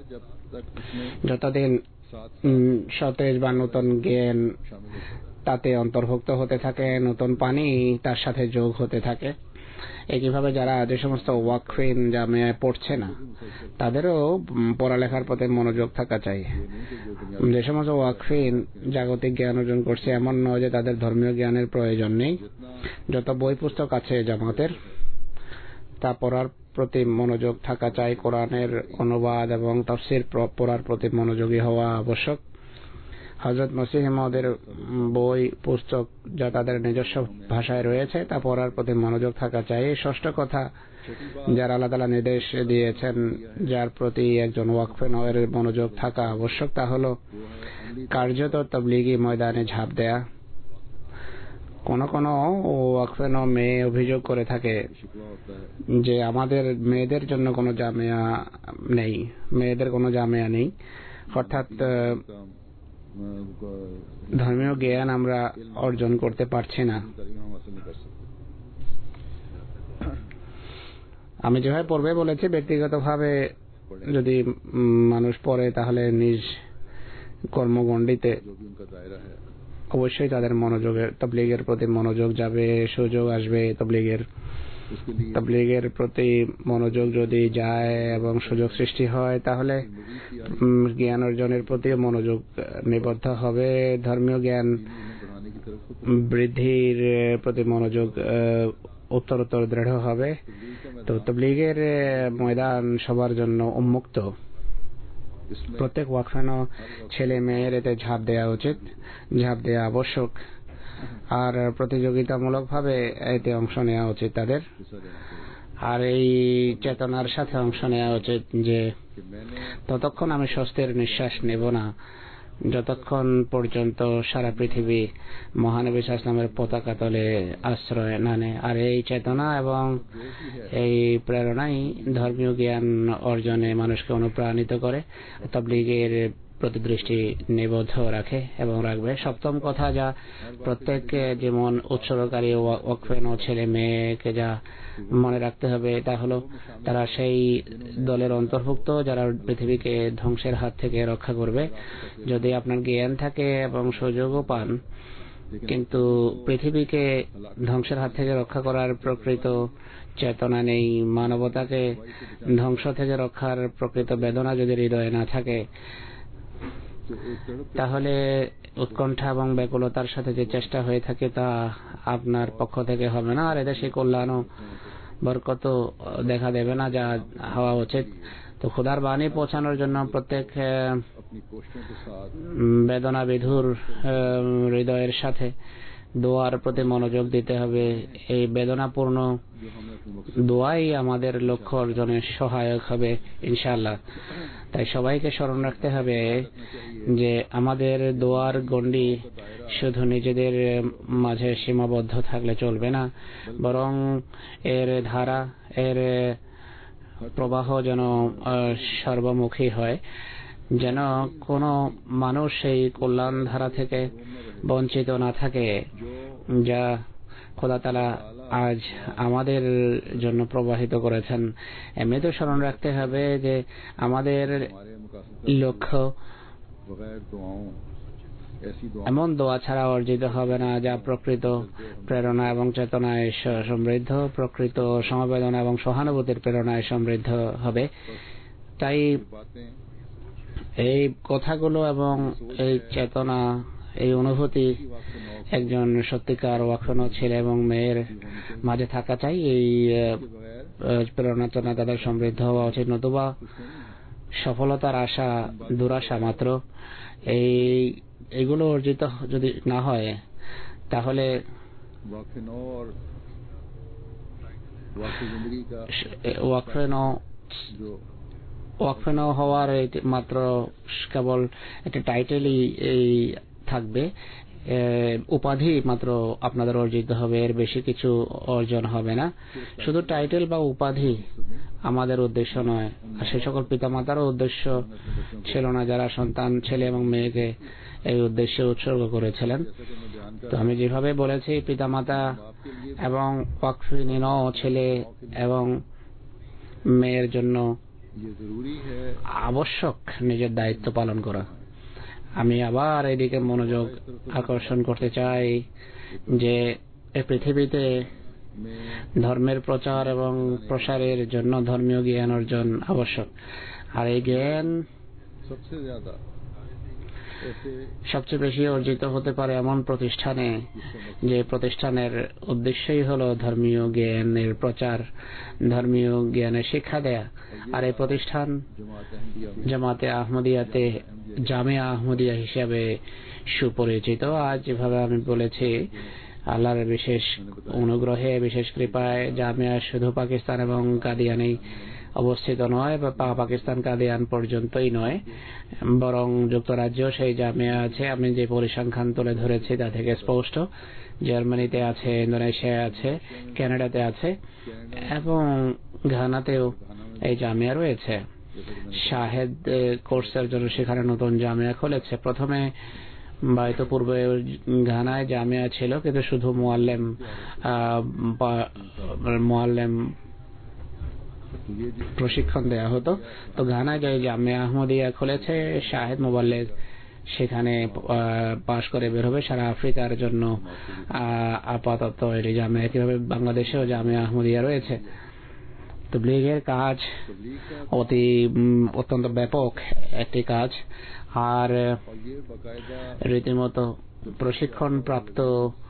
যতদিন সতেজ বা নতুন জ্ঞান তাতে অন্তর্ভুক্ত হতে থাকে, নতুন পানি তার সাথে যোগ হতে থাকে। একইভাবে যারা যে সমস্ত ওয়াকফিন জামিয়ায় পড়ছে না তাদেরও পড়ালেখার প্রতি মনোযোগ থাকা চাই। যে সমস্ত ওয়াকফিন জাগতিক জ্ঞান অর্জন করছে এমন নয় যে তাদের ধর্মীয় জ্ঞানের প্রয়োজন নেই। যত বই পুস্তক আছে জামাতের তা পড়ার প্রতি মনোযোগ থাকা চাই, কোরআনের অনুবাদ এবং তাফসীর পড়ার প্রতি মনোযোগী হওয়া আবশ্যক। হযরত মসিহ মওউদের বই পুস্তক যা তাদের নিজস্ব ভাষায় রয়েছে তা পড়ার প্রতি মনোযোগ থাকা চাই। ষষ্ঠ কথা, যারা আল্লাহ তাআলা নির্দেশ দিয়েছেন যার প্রতি একজন ওয়াকফে নওয়ের মনোযোগ থাকা আবশ্যক, তা হলো কার্যত তাবলীগী ময়দানে ঝাঁপ দেয়া। কোন কোন ওয়াকফে নও মেয়ে অভিযোগ করে থাকে যে আমাদের মেয়েদের জন্য কোনো জামিয়া নেই, মেয়েদের কোনো জামিয়া নেই, অর্থাৎ ধর্মীয় জ্ঞান আমরা অর্জন করতে পারছি না। আমি যেভাবে পড়বে বলেছি, ব্যক্তিগতভাবে যদি মানুষ পড়ে তাহলে নিজ কর্মগণ্ডিতে অবশ্যই তাদের মনোযোগের তাবলীগের প্রতি মনোযোগ যাবে, সুযোগ আসবে তাবলীগের প্রতি মনোযোগ যদি যায় এবং সুযোগ সৃষ্টি হয় তাহলে জ্ঞান অর্জনের প্রতি মনোযোগ নিবদ্ধ হবে, ধর্মীয় জ্ঞান বৃদ্ধির প্রতি মনোযোগ উত্তরোত্তর দৃঢ় হবে। তো তাবলীগের ময়দান সবার জন্য উন্মুক্ত, প্রত্যেক ওয়াকফানো ছেলে মেয়ের এতে ঝাঁপ দেওয়া উচিত, ঝাঁপ দেওয়া আবশ্যক, আর প্রতিযোগিতামূলকভাবে এতে অংশ নেওয়া উচিত তাদের। আর এই চেতনার সাথে অংশ নেওয়া উচিত যে ততক্ষণ আমি স্বস্তির নিঃশ্বাস নেব না যতক্ষণ পর্যন্ত সারা পৃথিবী মহানবী সাল্লাল্লাহু আলাইহি ওয়াসাল্লামের পতাকা তলে আশ্রয় না নেয়। আর এই চেতনা এবং এই প্রেরণাই ধর্মীয় জ্ঞান অর্জনে মানুষকে অনুপ্রাণিত করে, তাবলীগের প্রতি দৃষ্টি নিবদ্ধ রাখে এবং রাখবে। সপ্তম কথা, যা প্রত্যেক যেমন উৎসর্গকারী ওয়াকফে নও ছেলে মেয়েকে যা মনে রাখতে হবে তা হলো তারা সেই দলের অন্তর্ভুক্ত যারা পৃথিবীকে ধ্বংসের হাত থেকে রক্ষা করবে। যদি আপনার জ্ঞান থাকে এবং সুযোগও পান, কিন্তু পৃথিবীকে ধ্বংসের হাত থেকে রক্ষা করার প্রকৃত চেতনা নেই, মানবতাকে ধ্বংস থেকে রক্ষার প্রকৃত বেদনা যদি হৃদয়ে না থাকে, তাহলে উৎকণ্ঠা এবং ব্যাকুলতার সাথে যে চেষ্টা হয়ে থাকে তা আপনার পক্ষ থেকে হবে না, আর এদেশে কল্যাণ ও বরকত দেখা দেবে না যা হওয়া উচিত। তো খোদার বাণী পৌঁছানোর জন্য প্রত্যেক বেদনা বিধুর হৃদয়ের সাথে দোয়ার প্রতি মনোযোগ দিতে হবে। এই বেদনাপূর্ণ দোয়াই আমাদের লক্ষ্য অর্জনের সহায়ক হবে ইনশাআল্লাহ। তাই সবাইকে স্মরণ রাখতে হবে যে আমাদের দোয়ার গণ্ডি শুধু নিজেদের মাঝে সীমাবদ্ধ থাকলে চলবে না, বরং এর ধারা, এর প্রবাহ যেন সর্বমুখী হয়, যেন কোনো মানুষ সেই কল্যাণ ধারা থেকে বঞ্চিত না থাকে যা খোদা তাআলা আজ আমাদের জন্য প্রবাহিত করেছেন। এমনিতে স্মরণ রাখতে হবে যে আমাদের লক্ষ্য এমন দোয়া ছাড়া অর্জিত হবে না যা প্রকৃত প্রেরণা এবং চেতনায় সমৃদ্ধ, প্রকৃত সমবেদনা এবং সহানুভূতির প্রেরণায় সমৃদ্ধ হবে। তাই এই কথাগুলো এবং এই চেতনা, এই অনুভূতি একজন সত্যিকার ওয়াকফ ছেলে এবং মেয়ের মাঝে থাকা চাই। এই প্রেরণা চেতনা তাদের সমৃদ্ধ হওয়া উচিত, নতুবা সফলতার আশা দুরাশা মাত্র। এইগুলো অর্জিত যদি না হয় তাহলে ওয়াকফ হওয়ার মাত্র কেবল একটা টাইটেলই থাকবে, উপাধি মাত্র আপনাদের অর্জিত হবে, এর বেশি কিছু অর্জন হবে না। শুধু টাইটেল বা উপাধি আমাদের উদ্দেশ্য নয়, আর সেই সকল পিতামাতারও উদ্দেশ্য ছিল না যারা সন্তান ছেলে এবং মেয়েকে এই উদ্দেশ্যে উৎসর্গ করেছিলেন। তো আমি যেভাবে বলেছি, পিতামাতা এবং ওয়াকফিন ছেলে এবং মেয়ের জন্য আবশ্যক নিজের দায়িত্ব পালন করা। আমি আবার এদিকে মনোযোগ আকর্ষণ করতে চাই যে এই পৃথিবীতে ধর্মের প্রচার এবং প্রসারের জন্য ধর্মীয় জ্ঞান অর্জন আবশ্যক। আর এই জ্ঞান সবচেয়ে বেশি অর্জিত হতে পারে এমন প্রতিষ্ঠানে, যে প্রতিষ্ঠানের উদ্দেশ্যই হলো ধর্মীয় জ্ঞানের প্রচার, ধর্মীয় জ্ঞানের শিক্ষা দেয়া। আর এই প্রতিষ্ঠান জামাতে আহমদিয়াতে জামিয়া আহমদিয়া হিসাবে সুপরিচিত। আজ যেভাবে আমি বলেছি, আল্লাহর বিশেষ অনুগ্রহে, বিশেষ কৃপায় জামিয়া শুধু পাকিস্তান এবং কাদিয়ানেই অবস্থিত নয়, বা পাকিস্তান কাদিয়ান পর্যন্তই নয়, বরং যুক্তরাজ্যেও সেই জামিয়া আছে। আমি যে পরিসংখ্যান তুলে ধরেছি তা থেকে স্পষ্ট। জার্মানিতে আছে, ইন্দোনেশিয়ায় আছে, কানাডাতে আছে এবং ঘানাতেও এই জামিয়া রয়েছে। শাহেদ কোর্সের জন্য সেখানে নতুন জামিয়া খুলেছে। প্রথমে হয়তো পূর্বে ঘানায় জামিয়া ছিল, কিন্তু শুধু মুআল্লিম প্রশিক্ষণ দেয়া হতো। তো ঘানায় যে জামিয়া আহমদিয়া খুলেছে, শাহেদ মুবাল্লিগ সেখানে পাশ করে বের হবে। সারা আফ্রিকার জন্য আপাতত এটি জামিয়া। কিভাবে বাংলাদেশেও জামিয়া আহমদিয়া রয়েছে। তাবলীগের কাজ অত্যন্ত ব্যাপক একটি কাজ, আর রীতিমতো প্রশিক্ষণ প্রাপ্ত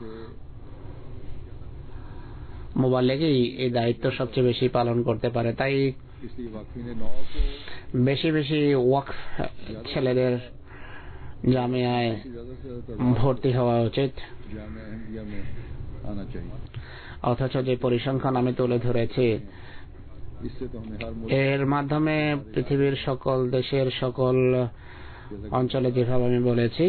মুবাল্লিগই এই দায়িত্ব সবচেয়ে বেশি পালন করতে পারে। তাই বেশি বেশি ওয়াকফ ছেলেদের জামিয়ায় ভর্তি হওয়া উচিত। অথচ যে পরিসংখ্যান আমি তুলে ধরেছি, এর মাধ্যমে পৃথিবীর সকল দেশের সকল অঞ্চলে, যেভাবে আমি বলেছি,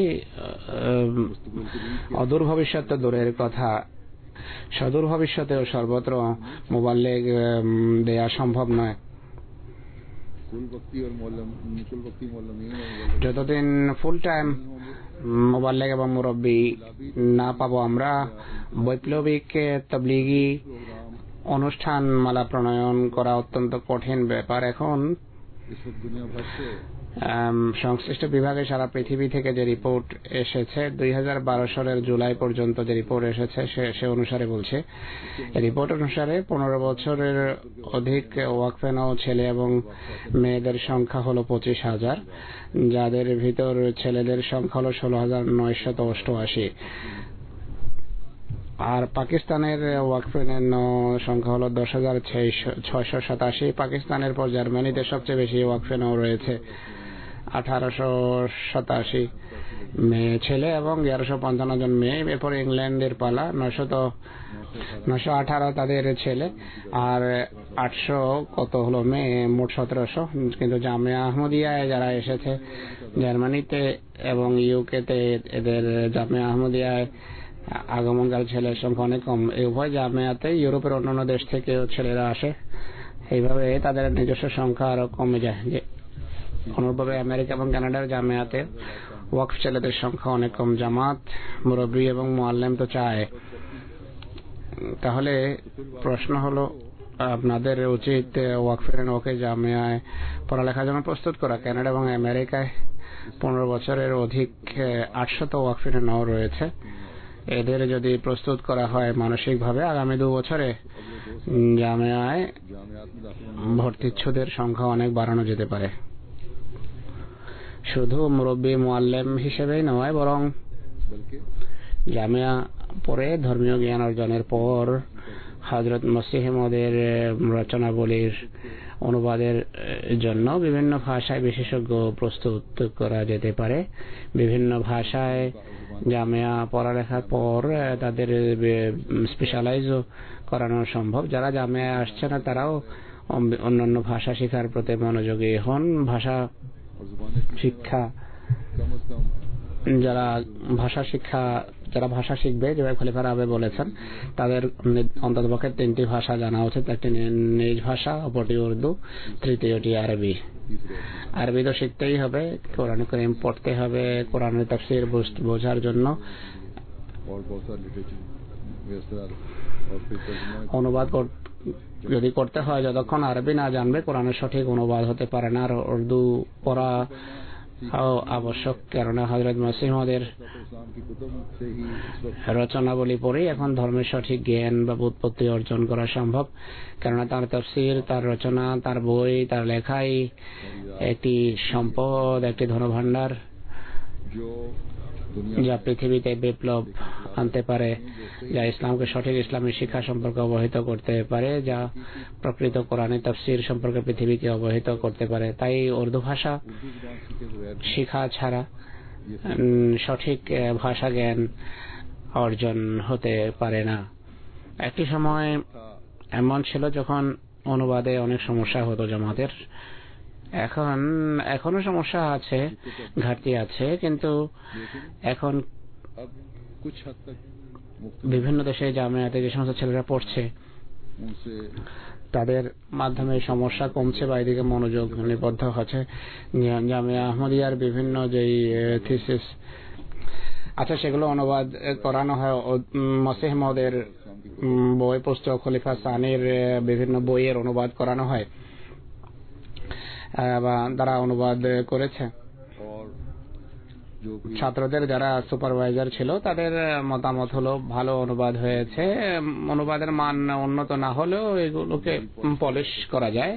অদূর ভবিষ্যৎ তো দূরের কথা, সদূর ভবিষ্যতেও সর্বত্র মুবাল্লিগ দেয়া সম্ভব নয়। যতদিন ফুল টাইম মুবাল্লিগ এবং মুরব্বী না পাবো আমরা, বৈপ্লবিক তাবলীগী অনুষ্ঠান মালা প্রণয়ন করা অত্যন্ত কঠিন ব্যাপার। এখন সংশ্লিষ্ট বিভাগে সারা পৃথিবী থেকে যে রিপোর্ট এসেছে, 2012 সালের জুলাই পর্যন্ত যে রিপোর্ট এসেছে, সে অনুসারে বলছে, রিপোর্ট অনুসারে 15 বছরের অধিক ওয়াকফ ছেলে এবং মেয়েদের সংখ্যা হলো 25,000, যাদের ভিতর ছেলেদের সংখ্যা হলো 16,988, আর পাকিস্তানের ওয়াকফের সংখ্যা হলো 10,687। পাকিস্তানের পর জার্মানিতে সবচেয়ে বেশি ওয়াকফ রয়েছে। 1887 মেয়ে ছেলে এবং 1155 জন মেয়ে। এরপর ইংল্যান্ডের পালা, 918 তাদের ছেলে, আর 800 কত হলো মেয়ে, মোট 1700। কিন্তু জামিয়া আহমদিয়ায় যারা এসেছে জার্মানিতে এবং ইউকেতে, এদের জামিয়া আহমদিয়ায় আগমনকারী ছেলের সংখ্যা অনেক কম। এই উভয় জামিয়াতে ইউরোপের অন্যান্য দেশ থেকেও ছেলেরা আসে, এইভাবে তাদের নিজস্ব সংখ্যা আরো কমে যায়। অনুরূপভাবে আমেরিকা এবং কানাডার জামিয়াতে ওয়াকফ ছেলেদের সংখ্যা অনেক কম। জামাত, মুরব্বী এবং মুআল্লিম তো চায়। তাহলে প্রশ্ন হলো, আপনাদের উচিত ওয়াকফের ওকে জামিয়ায় পড়ালেখার জন্য প্রস্তুত করা। কানাডা এবং আমেরিকায় 15 বছরের অধিক 800 ওয়াকফের নাও রয়েছে। এদের যদি প্রস্তুত করা হয় মানসিকভাবে, আগামী 2 বছরে জামিয়ায় ভর্তিচ্ছুদের সংখ্যা অনেক বাড়ানো যেতে পারে। শুধু মুরব্বী মুআল্লিম হিসেবেই নয়, বরং জামিয়া পরে ধর্মীয় জ্ঞান অর্জনের পর হযরত মসিহ মওউদের রচনাবলীর অনুবাদের জন্য বিভিন্ন ভাষায় বিশেষজ্ঞ প্রস্তুত করা যেতে পারে। বিভিন্ন ভাষায় জামিয়া পড়ালেখার পর তাদের স্পেশালাইজও করানো সম্ভব। যারা জামিয়া আসছে না তারাও অন্যান্য ভাষা শেখার প্রতি মনোযোগী হন। ভাষা শিক্ষা, যারা ভাষা শিখবে, যেভাবে খলিফা রাবে বলেছেন, তাদের অন্ততপক্ষে 3টি ভাষা জানা উচিত। একটি নিজ ভাষা, অপরটি উর্দু, তৃতীয়টি আরবি। আরবি তো শিখতেই হবে, কোরআন কারীম পড়তে হবে কোরআনের তাফসীর বোঝার জন্য। অনুবাদ যদি করতে হয়, যতক্ষণ আরবি না জানবে কোরআনের সঠিক অনুবাদ হতে পারে না। আর উর্দু পড়া আবশ্যক, কেননা হযরত মসিহ মওউদের রচনাবলী পড়েই এখন ধর্মের সঠিক জ্ঞান বা ব্যুৎপত্তি অর্জন করা সম্ভব। কেননা তার তাফসীর, তার রচনা, তার বই, তার লেখাই একটি সম্পদ, একটি ধনভাণ্ডার, যা পৃথিবীতে বিপ্লব আনতে পারে, যা ইসলামকে সঠিক ইসলামী শিক্ষা সম্পর্কে অবহিত করতে পারে, যা প্রকৃত কোরআনী তাফসীর সম্পর্কে পৃথিবীকে অবহিত করতে পারে। তাই উর্দু ভাষা শিখা ছাড়া সঠিক ভাষা জ্ঞান অর্জন হতে পারে না। একটি সময় এমন ছিল যখন অনুবাদে অনেক সমস্যা হতো জামাতের। এখনো সমস্যা আছে, ঘাটতি আছে, কিন্তু এখন বিভিন্ন দেশে জামিয়াতে যে সমস্ত ছেলেরা পড়ছে তাদের মাধ্যমে সমস্যা কমছে বা এদিকে মনোযোগ নিবদ্ধ হচ্ছে। জামিয়া আহমদিয়ার বিভিন্ন যেই থিসিস আছে সেগুলো অনুবাদ করানো হয়। মসিহ মওউদের বই পুস্তক, খলিফা সানির বিভিন্ন বইয়ের অনুবাদ করানো হয় বা তারা অনুবাদ করেছে। ছাত্রদের যারা সুপারভাইজার ছিল তাদের মতামত হলো ভালো অনুবাদ হয়েছে। অনুবাদের মান উন্নত না হলেও এগুলোকে পলিশ করা যায়,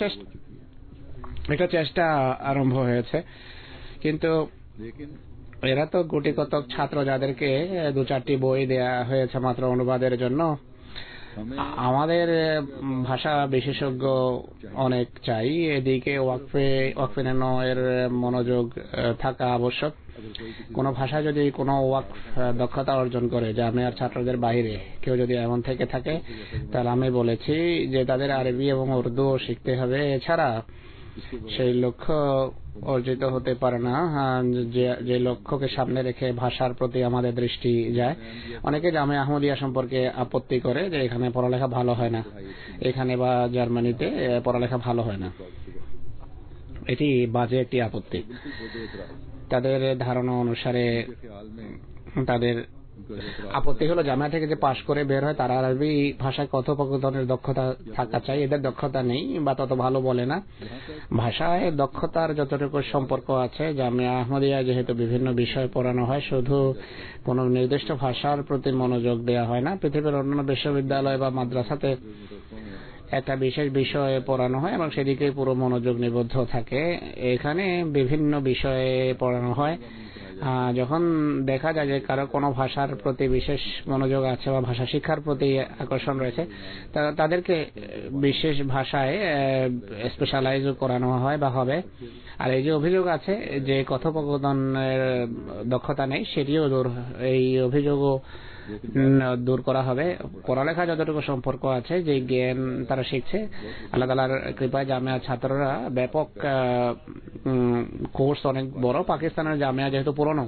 এটা চেষ্টা আরম্ভ হয়েছে। কিন্তু এরা তো গুটি কতক ছাত্র যাদেরকে 2-4টি বই দেয়া হয়েছে মাত্র অনুবাদের জন্য। আমাদের ভাষা বিশেষজ্ঞ অনেক চাই। এদিকে ওয়াকফে এর মনোযোগ থাকা আবশ্যক। কোন ভাষা যদি কোনো ওয়াকফ দক্ষতা অর্জন করে, জামিয়ার ছাত্রদের বাইরে কেউ যদি এমন থেকে থাকে, তাহলে আমি বলেছি যে তাদের আরবি এবং উর্দু শিখতে হবে। এছাড়া সেই লক্ষ্য অর্জিত হতে পারে না যে লক্ষ্যকে সামনে রেখে ভাষার প্রতি আমাদের দৃষ্টি যায়। অনেকে জামিয়া আহমদিয়া সম্পর্কে আপত্তি করে যে এখানে পড়ালেখা ভালো হয় না, এখানে বা জার্মানিতে পড়ালেখা ভালো হয় না। এটি বাজে একটি আপত্তি। তাদের ধারণা অনুসারে তাদের আপত্তি হলো জামিয়া থেকে যে পাশ করে বের হয় তারা আরবি ভাষায় কথোপকথনের দক্ষতা থাকা চাই। এদের দক্ষতা নেই বা তত ভালো বলে না। ভাষায় দক্ষতার যতটুকু সম্পর্ক আছে, জামিয়া আহমদিয়ায় যেহেতু বিভিন্ন বিষয় পড়ানো হয়, শুধু কোন নির্দিষ্ট ভাষার প্রতি মনোযোগ দেওয়া হয় না। পৃথিবীর অন্যান্য বিশ্ববিদ্যালয় বা মাদ্রাসাতে একটা বিশেষ বিষয়ে পড়ানো হয় এবং সেদিকে পুরো মনোযোগ নিবদ্ধ থাকে। এখানে বিভিন্ন বিষয়ে পড়ানো হয়। যখন দেখা যায় যে কারো কোনো ভাষার প্রতি বিশেষ মনোযোগ আছে বা ভাষা শিক্ষার প্রতি আকর্ষণ রয়েছে, তাদেরকে বিশেষ ভাষায় স্পেশালাইজ করানো হয় বা হবে। আর এই যে অভিযোগ আছে যে কথোপকথনের দক্ষতা নেই, সেটিও এই অভিযোগও দূর করা হবে। পড়ালেখা যতটুকু সম্পর্ক আছে, যে জ্ঞান তারা শিখছে, আল্লাহ তাআলার কৃপায় জামিয়া ছাত্ররা ব্যাপক কোর্স অনেক বড়। পাকিস্তানের জামিয়া যেহেতু পুরনো,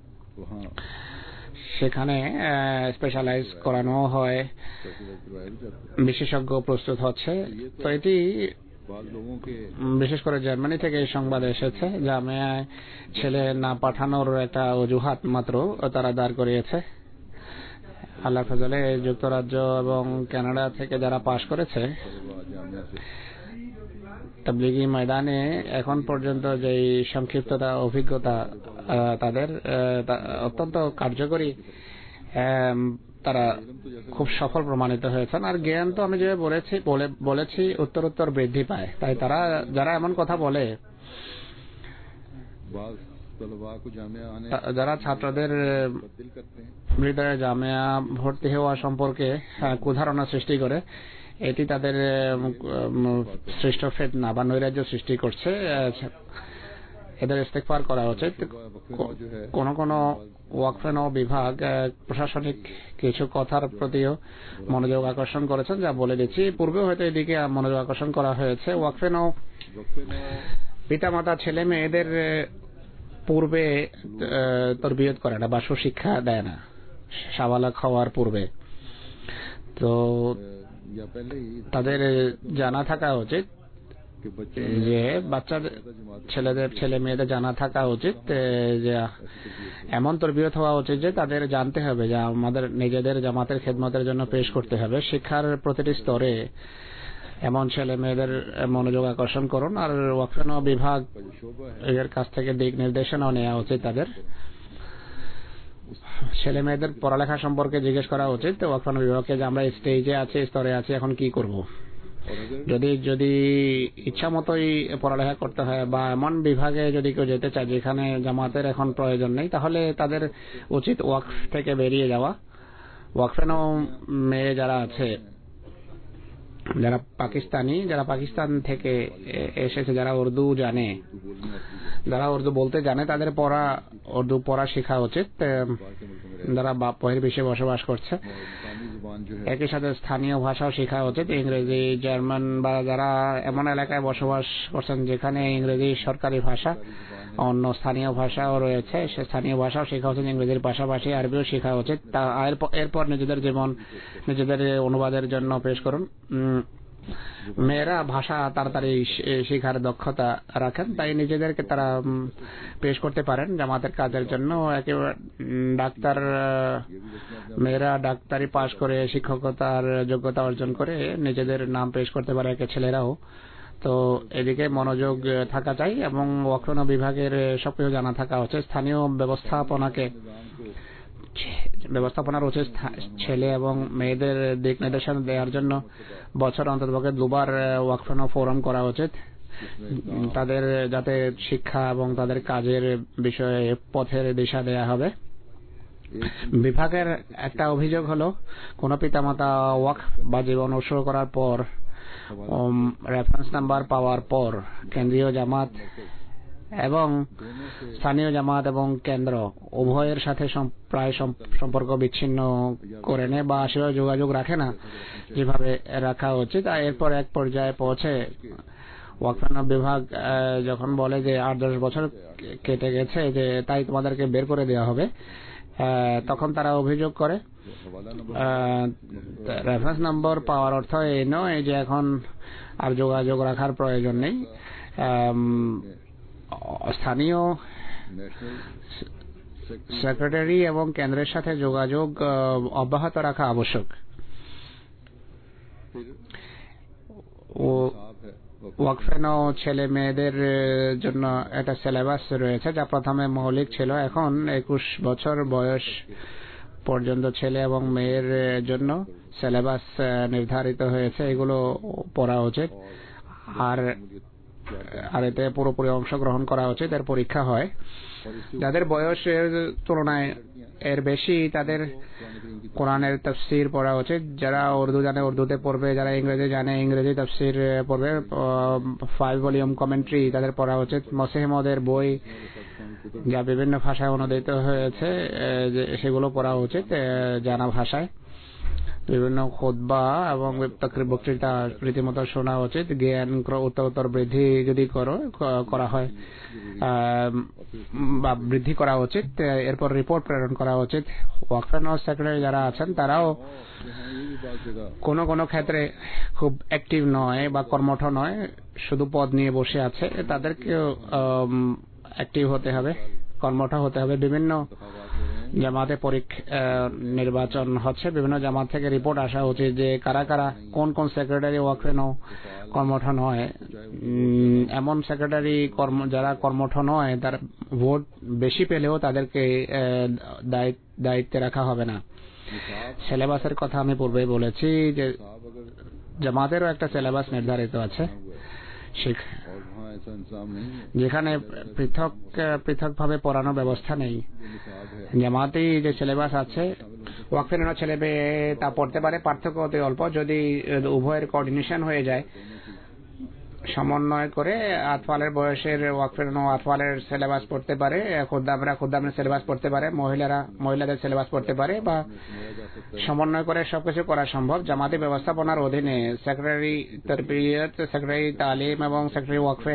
সেখানে স্পেশালাইজ করানো হয়, বিশেষজ্ঞ প্রস্তুত হচ্ছে। তো এটি বিশেষ করে জার্মানি থেকে এই সংবাদ এসেছে, জামিয়ায় ছেলে না পাঠানোর একটা অজুহাত মাত্র তারা দাঁড় করিয়েছে। আল্লাহ ফজলে যুক্তরাজ্য এবং কানাডা থেকে যারা পাশ করেছে তাবলিগি ময়দানে এখন পর্যন্ত যে সংক্ষিপ্ততা অভিজ্ঞতা তাদের অত্যন্ত কার্যকরী, তারা খুব সফল প্রমাণিত হয়েছেন। আর জ্ঞান তো আমি যে বলেছি উত্তরোত্তর বৃদ্ধি পায়। তাই তারা যারা এমন কথা বলে, যারা ছাত্রদের হৃদয়ে জামিয়া ভর্তি হওয়া সম্পর্কে কুধারণা সৃষ্টি করে, এটি তাদের সৃষ্ট ফিতনা বা নৈরাজ্য সৃষ্টি করছে। এদের ইস্তেগফার করা উচিত। কোন কোন ওয়াকফ বিভাগ প্রশাসনিক কিছু কথার প্রতিও মনোযোগ আকর্ষণ করেছেন, যা বলে দিচ্ছি। পূর্বে হয়তো এদিকে মনোযোগ আকর্ষণ করা হয়েছে। ওয়াকফ পিতামাতা ছেলে মেয়েদের পূর্বে তরবিয়ত করে না বা সুশিক্ষা দেয় না সাবালক হওয়ার পূর্বে। তো তাদের জানা থাকা উচিত যে ছেলে মেয়েদের জানা থাকা উচিত যে এমন তরবিয়ত হওয়া উচিত যে তাদের জানতে হবে যে আমাদের নিজেদের জামাতের খেদমতের জন্য পেশ করতে হবে। শিক্ষার প্রতিটি স্তরে এমন ছেলে মেয়েদের মনোযোগ আকর্ষণ করুন। আর ওয়াকফ বিভাগ এর কাছ থেকে দিক নির্দেশনা নেওয়া উচিত। তাদের ছেলে মেয়েদের পড়ালেখা সম্পর্কে জিজ্ঞেস করা উচিত ওয়াকফ বিভাগকে যে আমরা স্টেজে আছি, স্তরে আছি, এখন কি করব। যদি ইচ্ছা মতোই পড়ালেখা করতে হয় বা এমন বিভাগে যদি কেউ যেতে চায় যেখানে জামাতের এখন প্রয়োজন নেই, তাহলে তাদের উচিত ওয়াকফ থেকে বেরিয়ে যাওয়া। ওয়াকফ মেয়ে যারা আছে, যারা পাকিস্তানি, যারা পাকিস্তান থেকে এসেছে, যারা উর্দু জানে, যারা উর্দু বলতে জানে, তাদের উর্দু পড়া শেখা উচিত। যারা বহির্বিশ্বে বসবাস করছে, একই সাথে স্থানীয় ভাষাও শেখা উচিত, ইংরেজি, জার্মান, বা যারা এমন এলাকায় বসবাস করছেন যেখানে ইংরেজি সরকারি ভাষা, অন্য স্থানীয় ভাষাও রয়েছে, সে স্থানীয় ভাষাও শেখা উচিত। ইংরেজির পাশাপাশি আরবিও শেখা উচিত। এরপর নিজেদের অনুবাদের জন্য পেশ করুন। মেয়েরা ভাষা তাড়াতাড়ি শেখার দক্ষতা রাখেন, তাই নিজেদেরকে তারা পেশ করতে পারেন জামাতের কাজের জন্য। একেবারে মেয়েরা ডাক্তারি পাশ করে শিক্ষকতার যোগ্যতা অর্জন করে নিজেদের নাম পেশ করতে পারে, একে ছেলেরাও। তো এদিকে মনোযোগ থাকা চাই এবং ওয়াকফ বিভাগের সবকিছু জানা থাকা উচিত। স্থানীয় ব্যবস্থাপনার উচিত ছেলে এবং মেয়েদের দিক নির্দেশনা দেওয়ার জন্য বছর অন্ততপক্ষে 2 বার ওয়াকফ ফোরাম করা উচিত, তাদের যাতে শিক্ষা এবং তাদের কাজের বিষয়ে পথের দিশা দেয়া হবে। বিভাগের একটা অভিযোগ হলো, কোন পিতামাতা ওয়াকফ বা জীবন উৎসর্গ করার পর রেফারেন্স নাম্বার পাওয়ার পর কেন্দ্রীয় জামাত এবং স্থানীয় জামাত এবং কেন্দ্র উভয়ের সাথে প্রায় সম্পর্ক বিচ্ছিন্ন করে নেয় বা সেভাবে যোগাযোগ রাখে না যেভাবে রাখা উচিত। আর এরপর এক পর্যায়ে পৌঁছে ওয়াকফ বিভাগ যখন বলে যে 8-10 বছর কেটে গেছে, যে তাই তোমাদেরকে বের করে দেওয়া হবে, তখন তারা অভিযোগ করে রেফারেন্স নম্বর পাওয়ার অর্থ এই নয় যে এখন আর যোগাযোগ রাখার প্রয়োজন নেই। স্থানীয় সেক্রেটারি এবং কেন্দ্রের সাথে যোগাযোগ অব্যাহত রাখা আবশ্যক। ওয়াকফ ছেলে মেয়েদের জন্য একটা সিলেবাস রয়েছে, যা প্রথমে মৌলিক ছিল, এখন 21 বছর বয়স পর্যন্ত ছেলে এবং মেয়ের জন্য সিলেবাস নির্ধারিত হয়েছে। এগুলো পড়া উচিত। আর আর এতে পুরোপুরি অংশগ্রহণ করা উচিত। এর পরীক্ষা হয়। যাদের বয়সের তুলনায় এর বেশি তাদের কোরআনের তাফসীর পড়া উচিত। যারা উর্দু জানে উর্দুতে পড়বে, যারা ইংরেজি জানে ইংরেজি তাফসীর পড়বে। 5 ভলিউম কমেন্ট্রি তাদের পড়া উচিত। মসিহ মওদের বই যা বিভিন্ন ভাষায় অনুদিত হয়েছে সেগুলো পড়া উচিত জানা ভাষায়। বিভিন্ন খুতবা এবং বক্তৃতা রীতিমতো শোনা উচিত। জ্ঞান উত্তর বৃদ্ধি যদি করা হয় বা বৃদ্ধি করা উচিত। এরপর রিপোর্ট প্রেরণ করা উচিত। ওয়াকফ হাউস সেক্রেটারি যারা আছেন তারাও কোনো কোনো ক্ষেত্রে খুব অ্যাক্টিভ নয় বা কর্মঠ নয়, শুধু পদ নিয়ে বসে আছে। তাদেরকেও অ্যাক্টিভ হতে হবে, কর্মঠ হতে হবে। বিভিন্ন জামাতে নির্বাচন হচ্ছে, বিভিন্ন জামাত থেকে রিপোর্ট আসা উচিত যে কারা কারা কোন কোন সেক্রেটারি ওয়াকফে কর্মঠ নয়। এমন সেক্রেটারি যারা কর্মঠ নয় তার ভোট বেশি পেলেও তাদেরকে দায়িত্বে রাখা হবে না। সিলেবাসের কথা আমি পূর্বেই বলেছি যে জামাতেরও একটা সিলেবাস নির্ধারিত আছে, যেখানে পৃথকভাবে পড়ানোর ব্যবস্থা নেই। জামাতেই যে সিলেবাস আছে, ওয়াকফের ছেলে মেয়ে তা পড়তে পারে। পার্থক্য অতি অল্প। যদি উভয়ের কোঅর্ডিনেশন হয়ে যায়, সমন্বয় করে আতফালের বয়সের ওয়াকফের আতফালের সিলেবাস পড়তে পারে, খুদ্দামের সিলেবাস পড়তে পারে, মহিলাদের সিলেবাস পড়তে পারে, বা সমন্বয় করে সবকিছু করা সম্ভব। জামাতি ব্যবস্থাপনার অধীনে সেক্রেটারি তরবিয়ত, সেক্রেটারি তালিম এবং সেক্রেটারি ওয়াকফে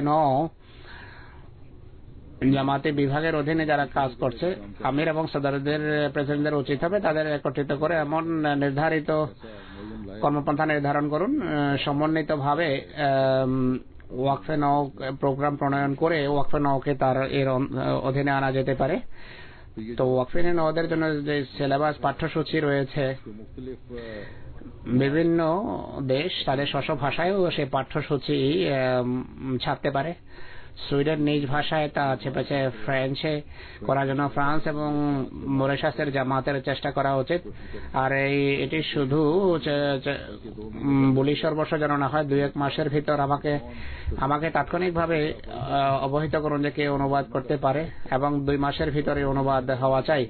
জামাতি বিভাগের অধীনে যারা কাজ করছে, আমির এবং সদরদের প্রেসিডেন্টদের উচিত হবে তাদের একত্রিত করে এমন নির্ধারিত কর্মপন্থা নির্ধারণ করুন, সমন্বিতভাবে ওয়াকফে প্রোগ্রাম প্রণয়ন করে ওয়াকফে কে তার এর অধীনে আনা যেতে পারে। তো ওয়াকফে নওদের জন্য যে সিলেবাস পাঠ্যসূচি রয়েছে, বিভিন্ন দেশ তাদের স্ব ভাষায়ও সেই পাঠ্যসূচি ছাপতে পারে। সুইডেন নিজ ভাষায় তা চেপেছে ফ্রেঞ্চে করার জন্য ফ্রান্স এবং মরিশাসের জামাতের চেষ্টা করা উচিত। আর এটি শুধু বলি সর্বস্ব যেন না হয়, 2-1 মাসের ভিতর আমাকে তাৎক্ষণিকভাবে অবহিত করুন যে কে অনুবাদ করতে পারে, এবং 2 মাসের ভিতরে অনুবাদ হওয়া চাই।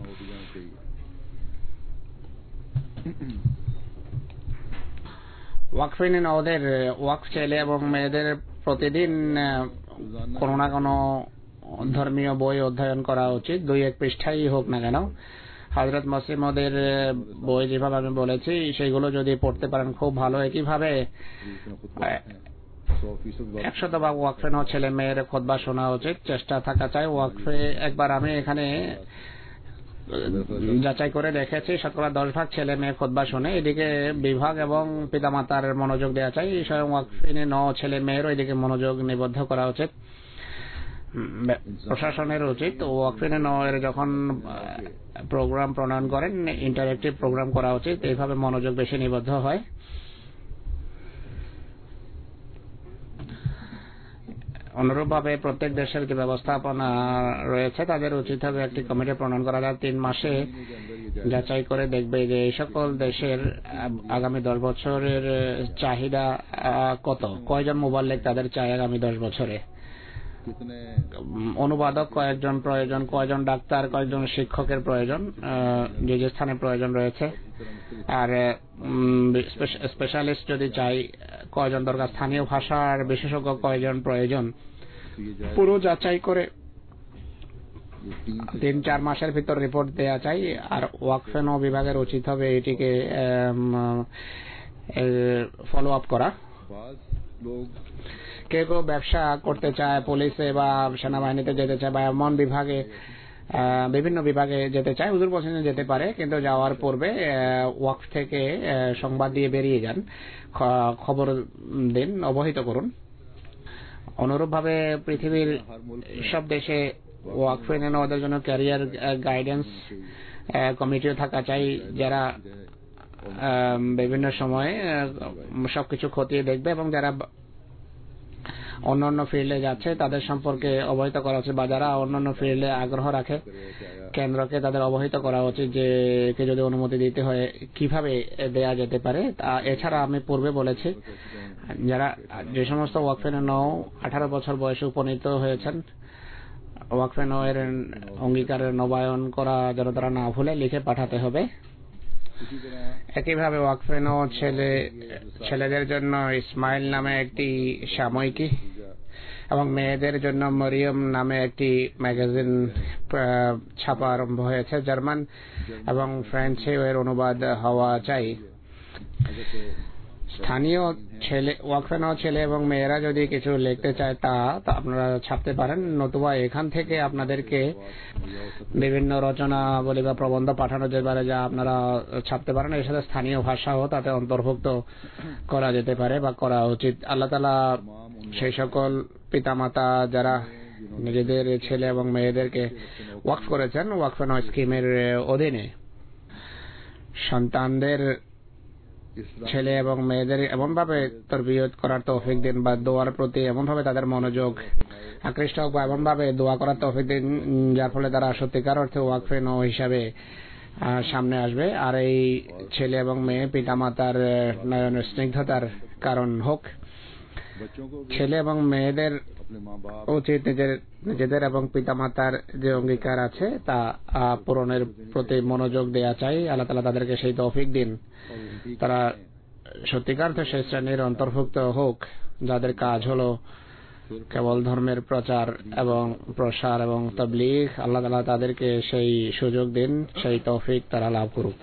ওয়াকফিন ওদের ওয়াকফ ছেলে এবং মেয়েদের প্রতিদিন কোনো না কোনো ধর্মীয় বই অধ্যয়ন করা উচিত, 2-1 পৃষ্ঠাই হোক না কেন। হযরত মসিহ মওদের বই যেভাবে আমি বলেছি সেইগুলো যদি পড়তে পারেন খুব ভালো। একইভাবে 100% ওয়াকফে ছেলে মেয়ের খুতবা শোনা উচিত, চেষ্টা থাকা চাই। ওয়াকফে একবার আমি এখানে যাচাই করে দেখেছি, 10% ছেলে মেয়ে খুতবা শোনে। এদিকে বিভাগ এবং পিতামাতার মনোযোগ দেওয়া চাই। স্বয়ং ওয়াকফিনে ছেলে মেয়েরও এদিকে মনোযোগ নিবদ্ধ করা উচিত। প্রশাসনের উচিত ওয়াকফিনে এর যখন প্রোগ্রাম প্রণয়ন করেন ইন্টারেক্টিভ প্রোগ্রাম করা উচিত, এইভাবে মনোযোগ বেশি নিবদ্ধ হয়। অনুরূপভাবে প্রত্যেক দেশের যে ব্যবস্থাপনা রয়েছে তাদের উচিত হবে একটি কমিটি প্রণয়ন করা, 3 মাসে যাচাই করে দেখবে যে এই সকল দেশের আগামী 10 বছরের চাহিদা কত, কয়জন মুবাল্লিগ তাদের চাই আগামী 10 বছরে, অনুবাদক কয়েকজন প্রয়োজন, কয়জন ডাক্তার, কয়েকজন শিক্ষকের প্রয়োজন যে যে স্থানে প্রয়োজন রয়েছে, আর স্পেশালিস্ট যদি চাই কয়জন দরকার, স্থানীয় ভাষার বিশেষজ্ঞ কয়জন প্রয়োজন, পুরো যাচাই করে 3-4 মাসের ভিতর রিপোর্ট দেয়া চাই। আর ওয়াকফে বিভাগের উচিত হবে এটিকে ফলো আপ করা। কেউ কেউ ব্যবসা করতে চায়, পুলিশে বা সেনাবাহিনীতে যেতে চায়, বা এমন বিভাগে বিভিন্ন বিভাগে যেতে চায়, হুজুর বলছেন যেতে পারে, কিন্তু যাওয়ার পূর্বে ওয়াকফ থেকে সংবাদ দিয়ে বেরিয়ে যান, খবর দিন, অবহিত করুন। অনুরূপভাবে পৃথিবীর সব দেশে ওয়াকফে ওদের জন্য ক্যারিয়ার গাইডেন্স কমিটিও থাকা চাই, যারা বিভিন্ন সময়ে সবকিছু খতিয়ে দেখবে এবং যারা অন্যান্য ফিল্ডে যাচ্ছে তাদের সম্পর্কে অবহিত করা উচিত, বা যারা অন্যান্য ফিল্ডে আগ্রহ রাখে কেন্দ্রকে তাদের অবহিত করা উচিত যে কে যদি অনুমতি দিতে হয় কিভাবে দেয়া যেতে পারে। এছাড়া আমি পূর্বে বলেছি যারা যে সমস্ত ওয়াকফে নৌ 18 বছর বয়সে উপনীত হয়েছেন ওয়াকফে নৌ এর অঙ্গীকারের নবায়ন করা যেন তারা না ভুলে লিখে পাঠাতে হবে। একইভাবে ওয়াকফে নৌ ছেলেদের জন্য ইসমাইল নামে একটি সাময়িকী এবং মেয়েদের জন্য মরিয়ম নামে একটি ম্যাগাজিন ছাপা আরম্ভ হয়েছে। জার্মান এবং ফ্রেঞ্চে এর অনুবাদ হওয়া চাই। স্থানীয় ওয়াকফে নৌ ছেলে এবং মেয়েরা যদি কিছু লিখতে চায় তা আপনারা ছাপতে পারেন, নতুবা এখান থেকে আপনাদেরকে বিভিন্ন রচনা বলি বা প্রবন্ধ পাঠানো যেতে পারে যা আপনারা ছাপতে পারেন। এর সাথে স্থানীয় ভাষাও তাতে অন্তর্ভুক্ত করা যেতে পারে বা করা উচিত। আল্লাহ তাআলা সেই সকল পিতামাতা যারা নিজেদের ছেলে এবং মেয়েদেরকে ওয়াকফ করেছেন ওয়াকফে নৌ স্কিমের অধীনে সন্তানদের ছেলে এবং মেয়েদের এমনভাবে তরবিয়ত করার তৌফিক দিন বা দোয়ার প্রতি এমনভাবে তাদের মনোযোগ আকৃষ্ট হোক বা এমনভাবে দোয়া করার তৌফিক দিন যার ফলে তারা সত্যিকার অর্থে ওয়াকফে নৌ হিসাবে সামনে আসবে আর এই ছেলে এবং মেয়ে পিতামাতার নয়ন স্নিগ্ধতার কারণ হোক। ছেলে এবং মেয়েদের উচিত নিজেদের এবং পিতামাতার যে অঙ্গীকার আছে তা পূরণের প্রতি মনোযোগ দেয়া চাই। আল্লাহ তাআলা তাদেরকে সেই তৌফিক দিন তারা সত্যিকার সেই শ্রেণীর অন্তর্ভুক্ত হোক যাদের কাজ হলো কেবল ধর্মের প্রচার এবং প্রসার এবং তাবলীগ। আল্লাহ তাআলা তাদেরকে সেই সুযোগ দিন, সেই তৌফিক তারা লাভ করুক।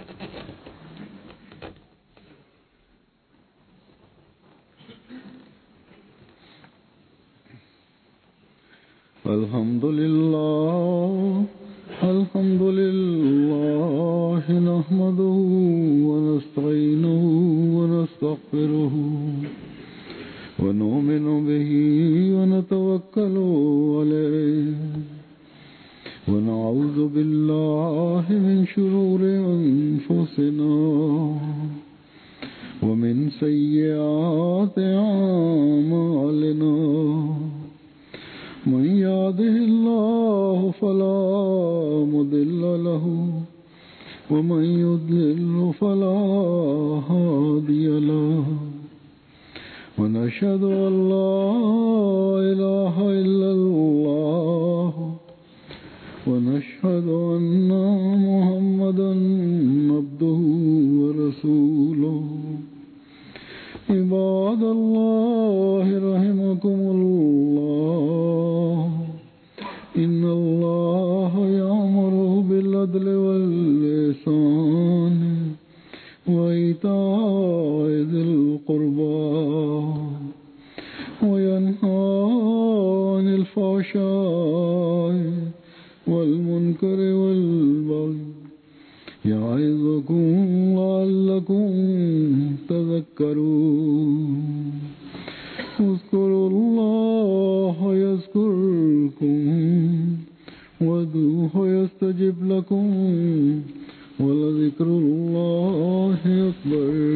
আলহামদুলিল্লাহ নাহমাদুহু ওয়া নাস্তাঈনুহু ওয়া নাস্তাগফিরুহু ওয়া নু'মিনু বিহি ওয়া নাতাওয়াক্কালু আলাইহি ওয়া না'উযু বিল্লাহি মিন শুরুরি আনফুসিনা ওয়া মিন সাইয়্যাতি আ'মালিনা। من يهده الله فلا مضل له ومن يضلل فلا هادي له ونشهد أن لا إله إلا الله ونشهد أن محمدا عبده ورسوله. عباد الله رحمكم الله إن الله يأمر بالعدل والإحسان وإيتاء ذي القربى وينهى عن الفحشاء والمنكر والبغي يعظكم لعلكم تذكرون. اذكروا الله يذكركم وادعوه يستجب لكم ولذكر الله أكبر.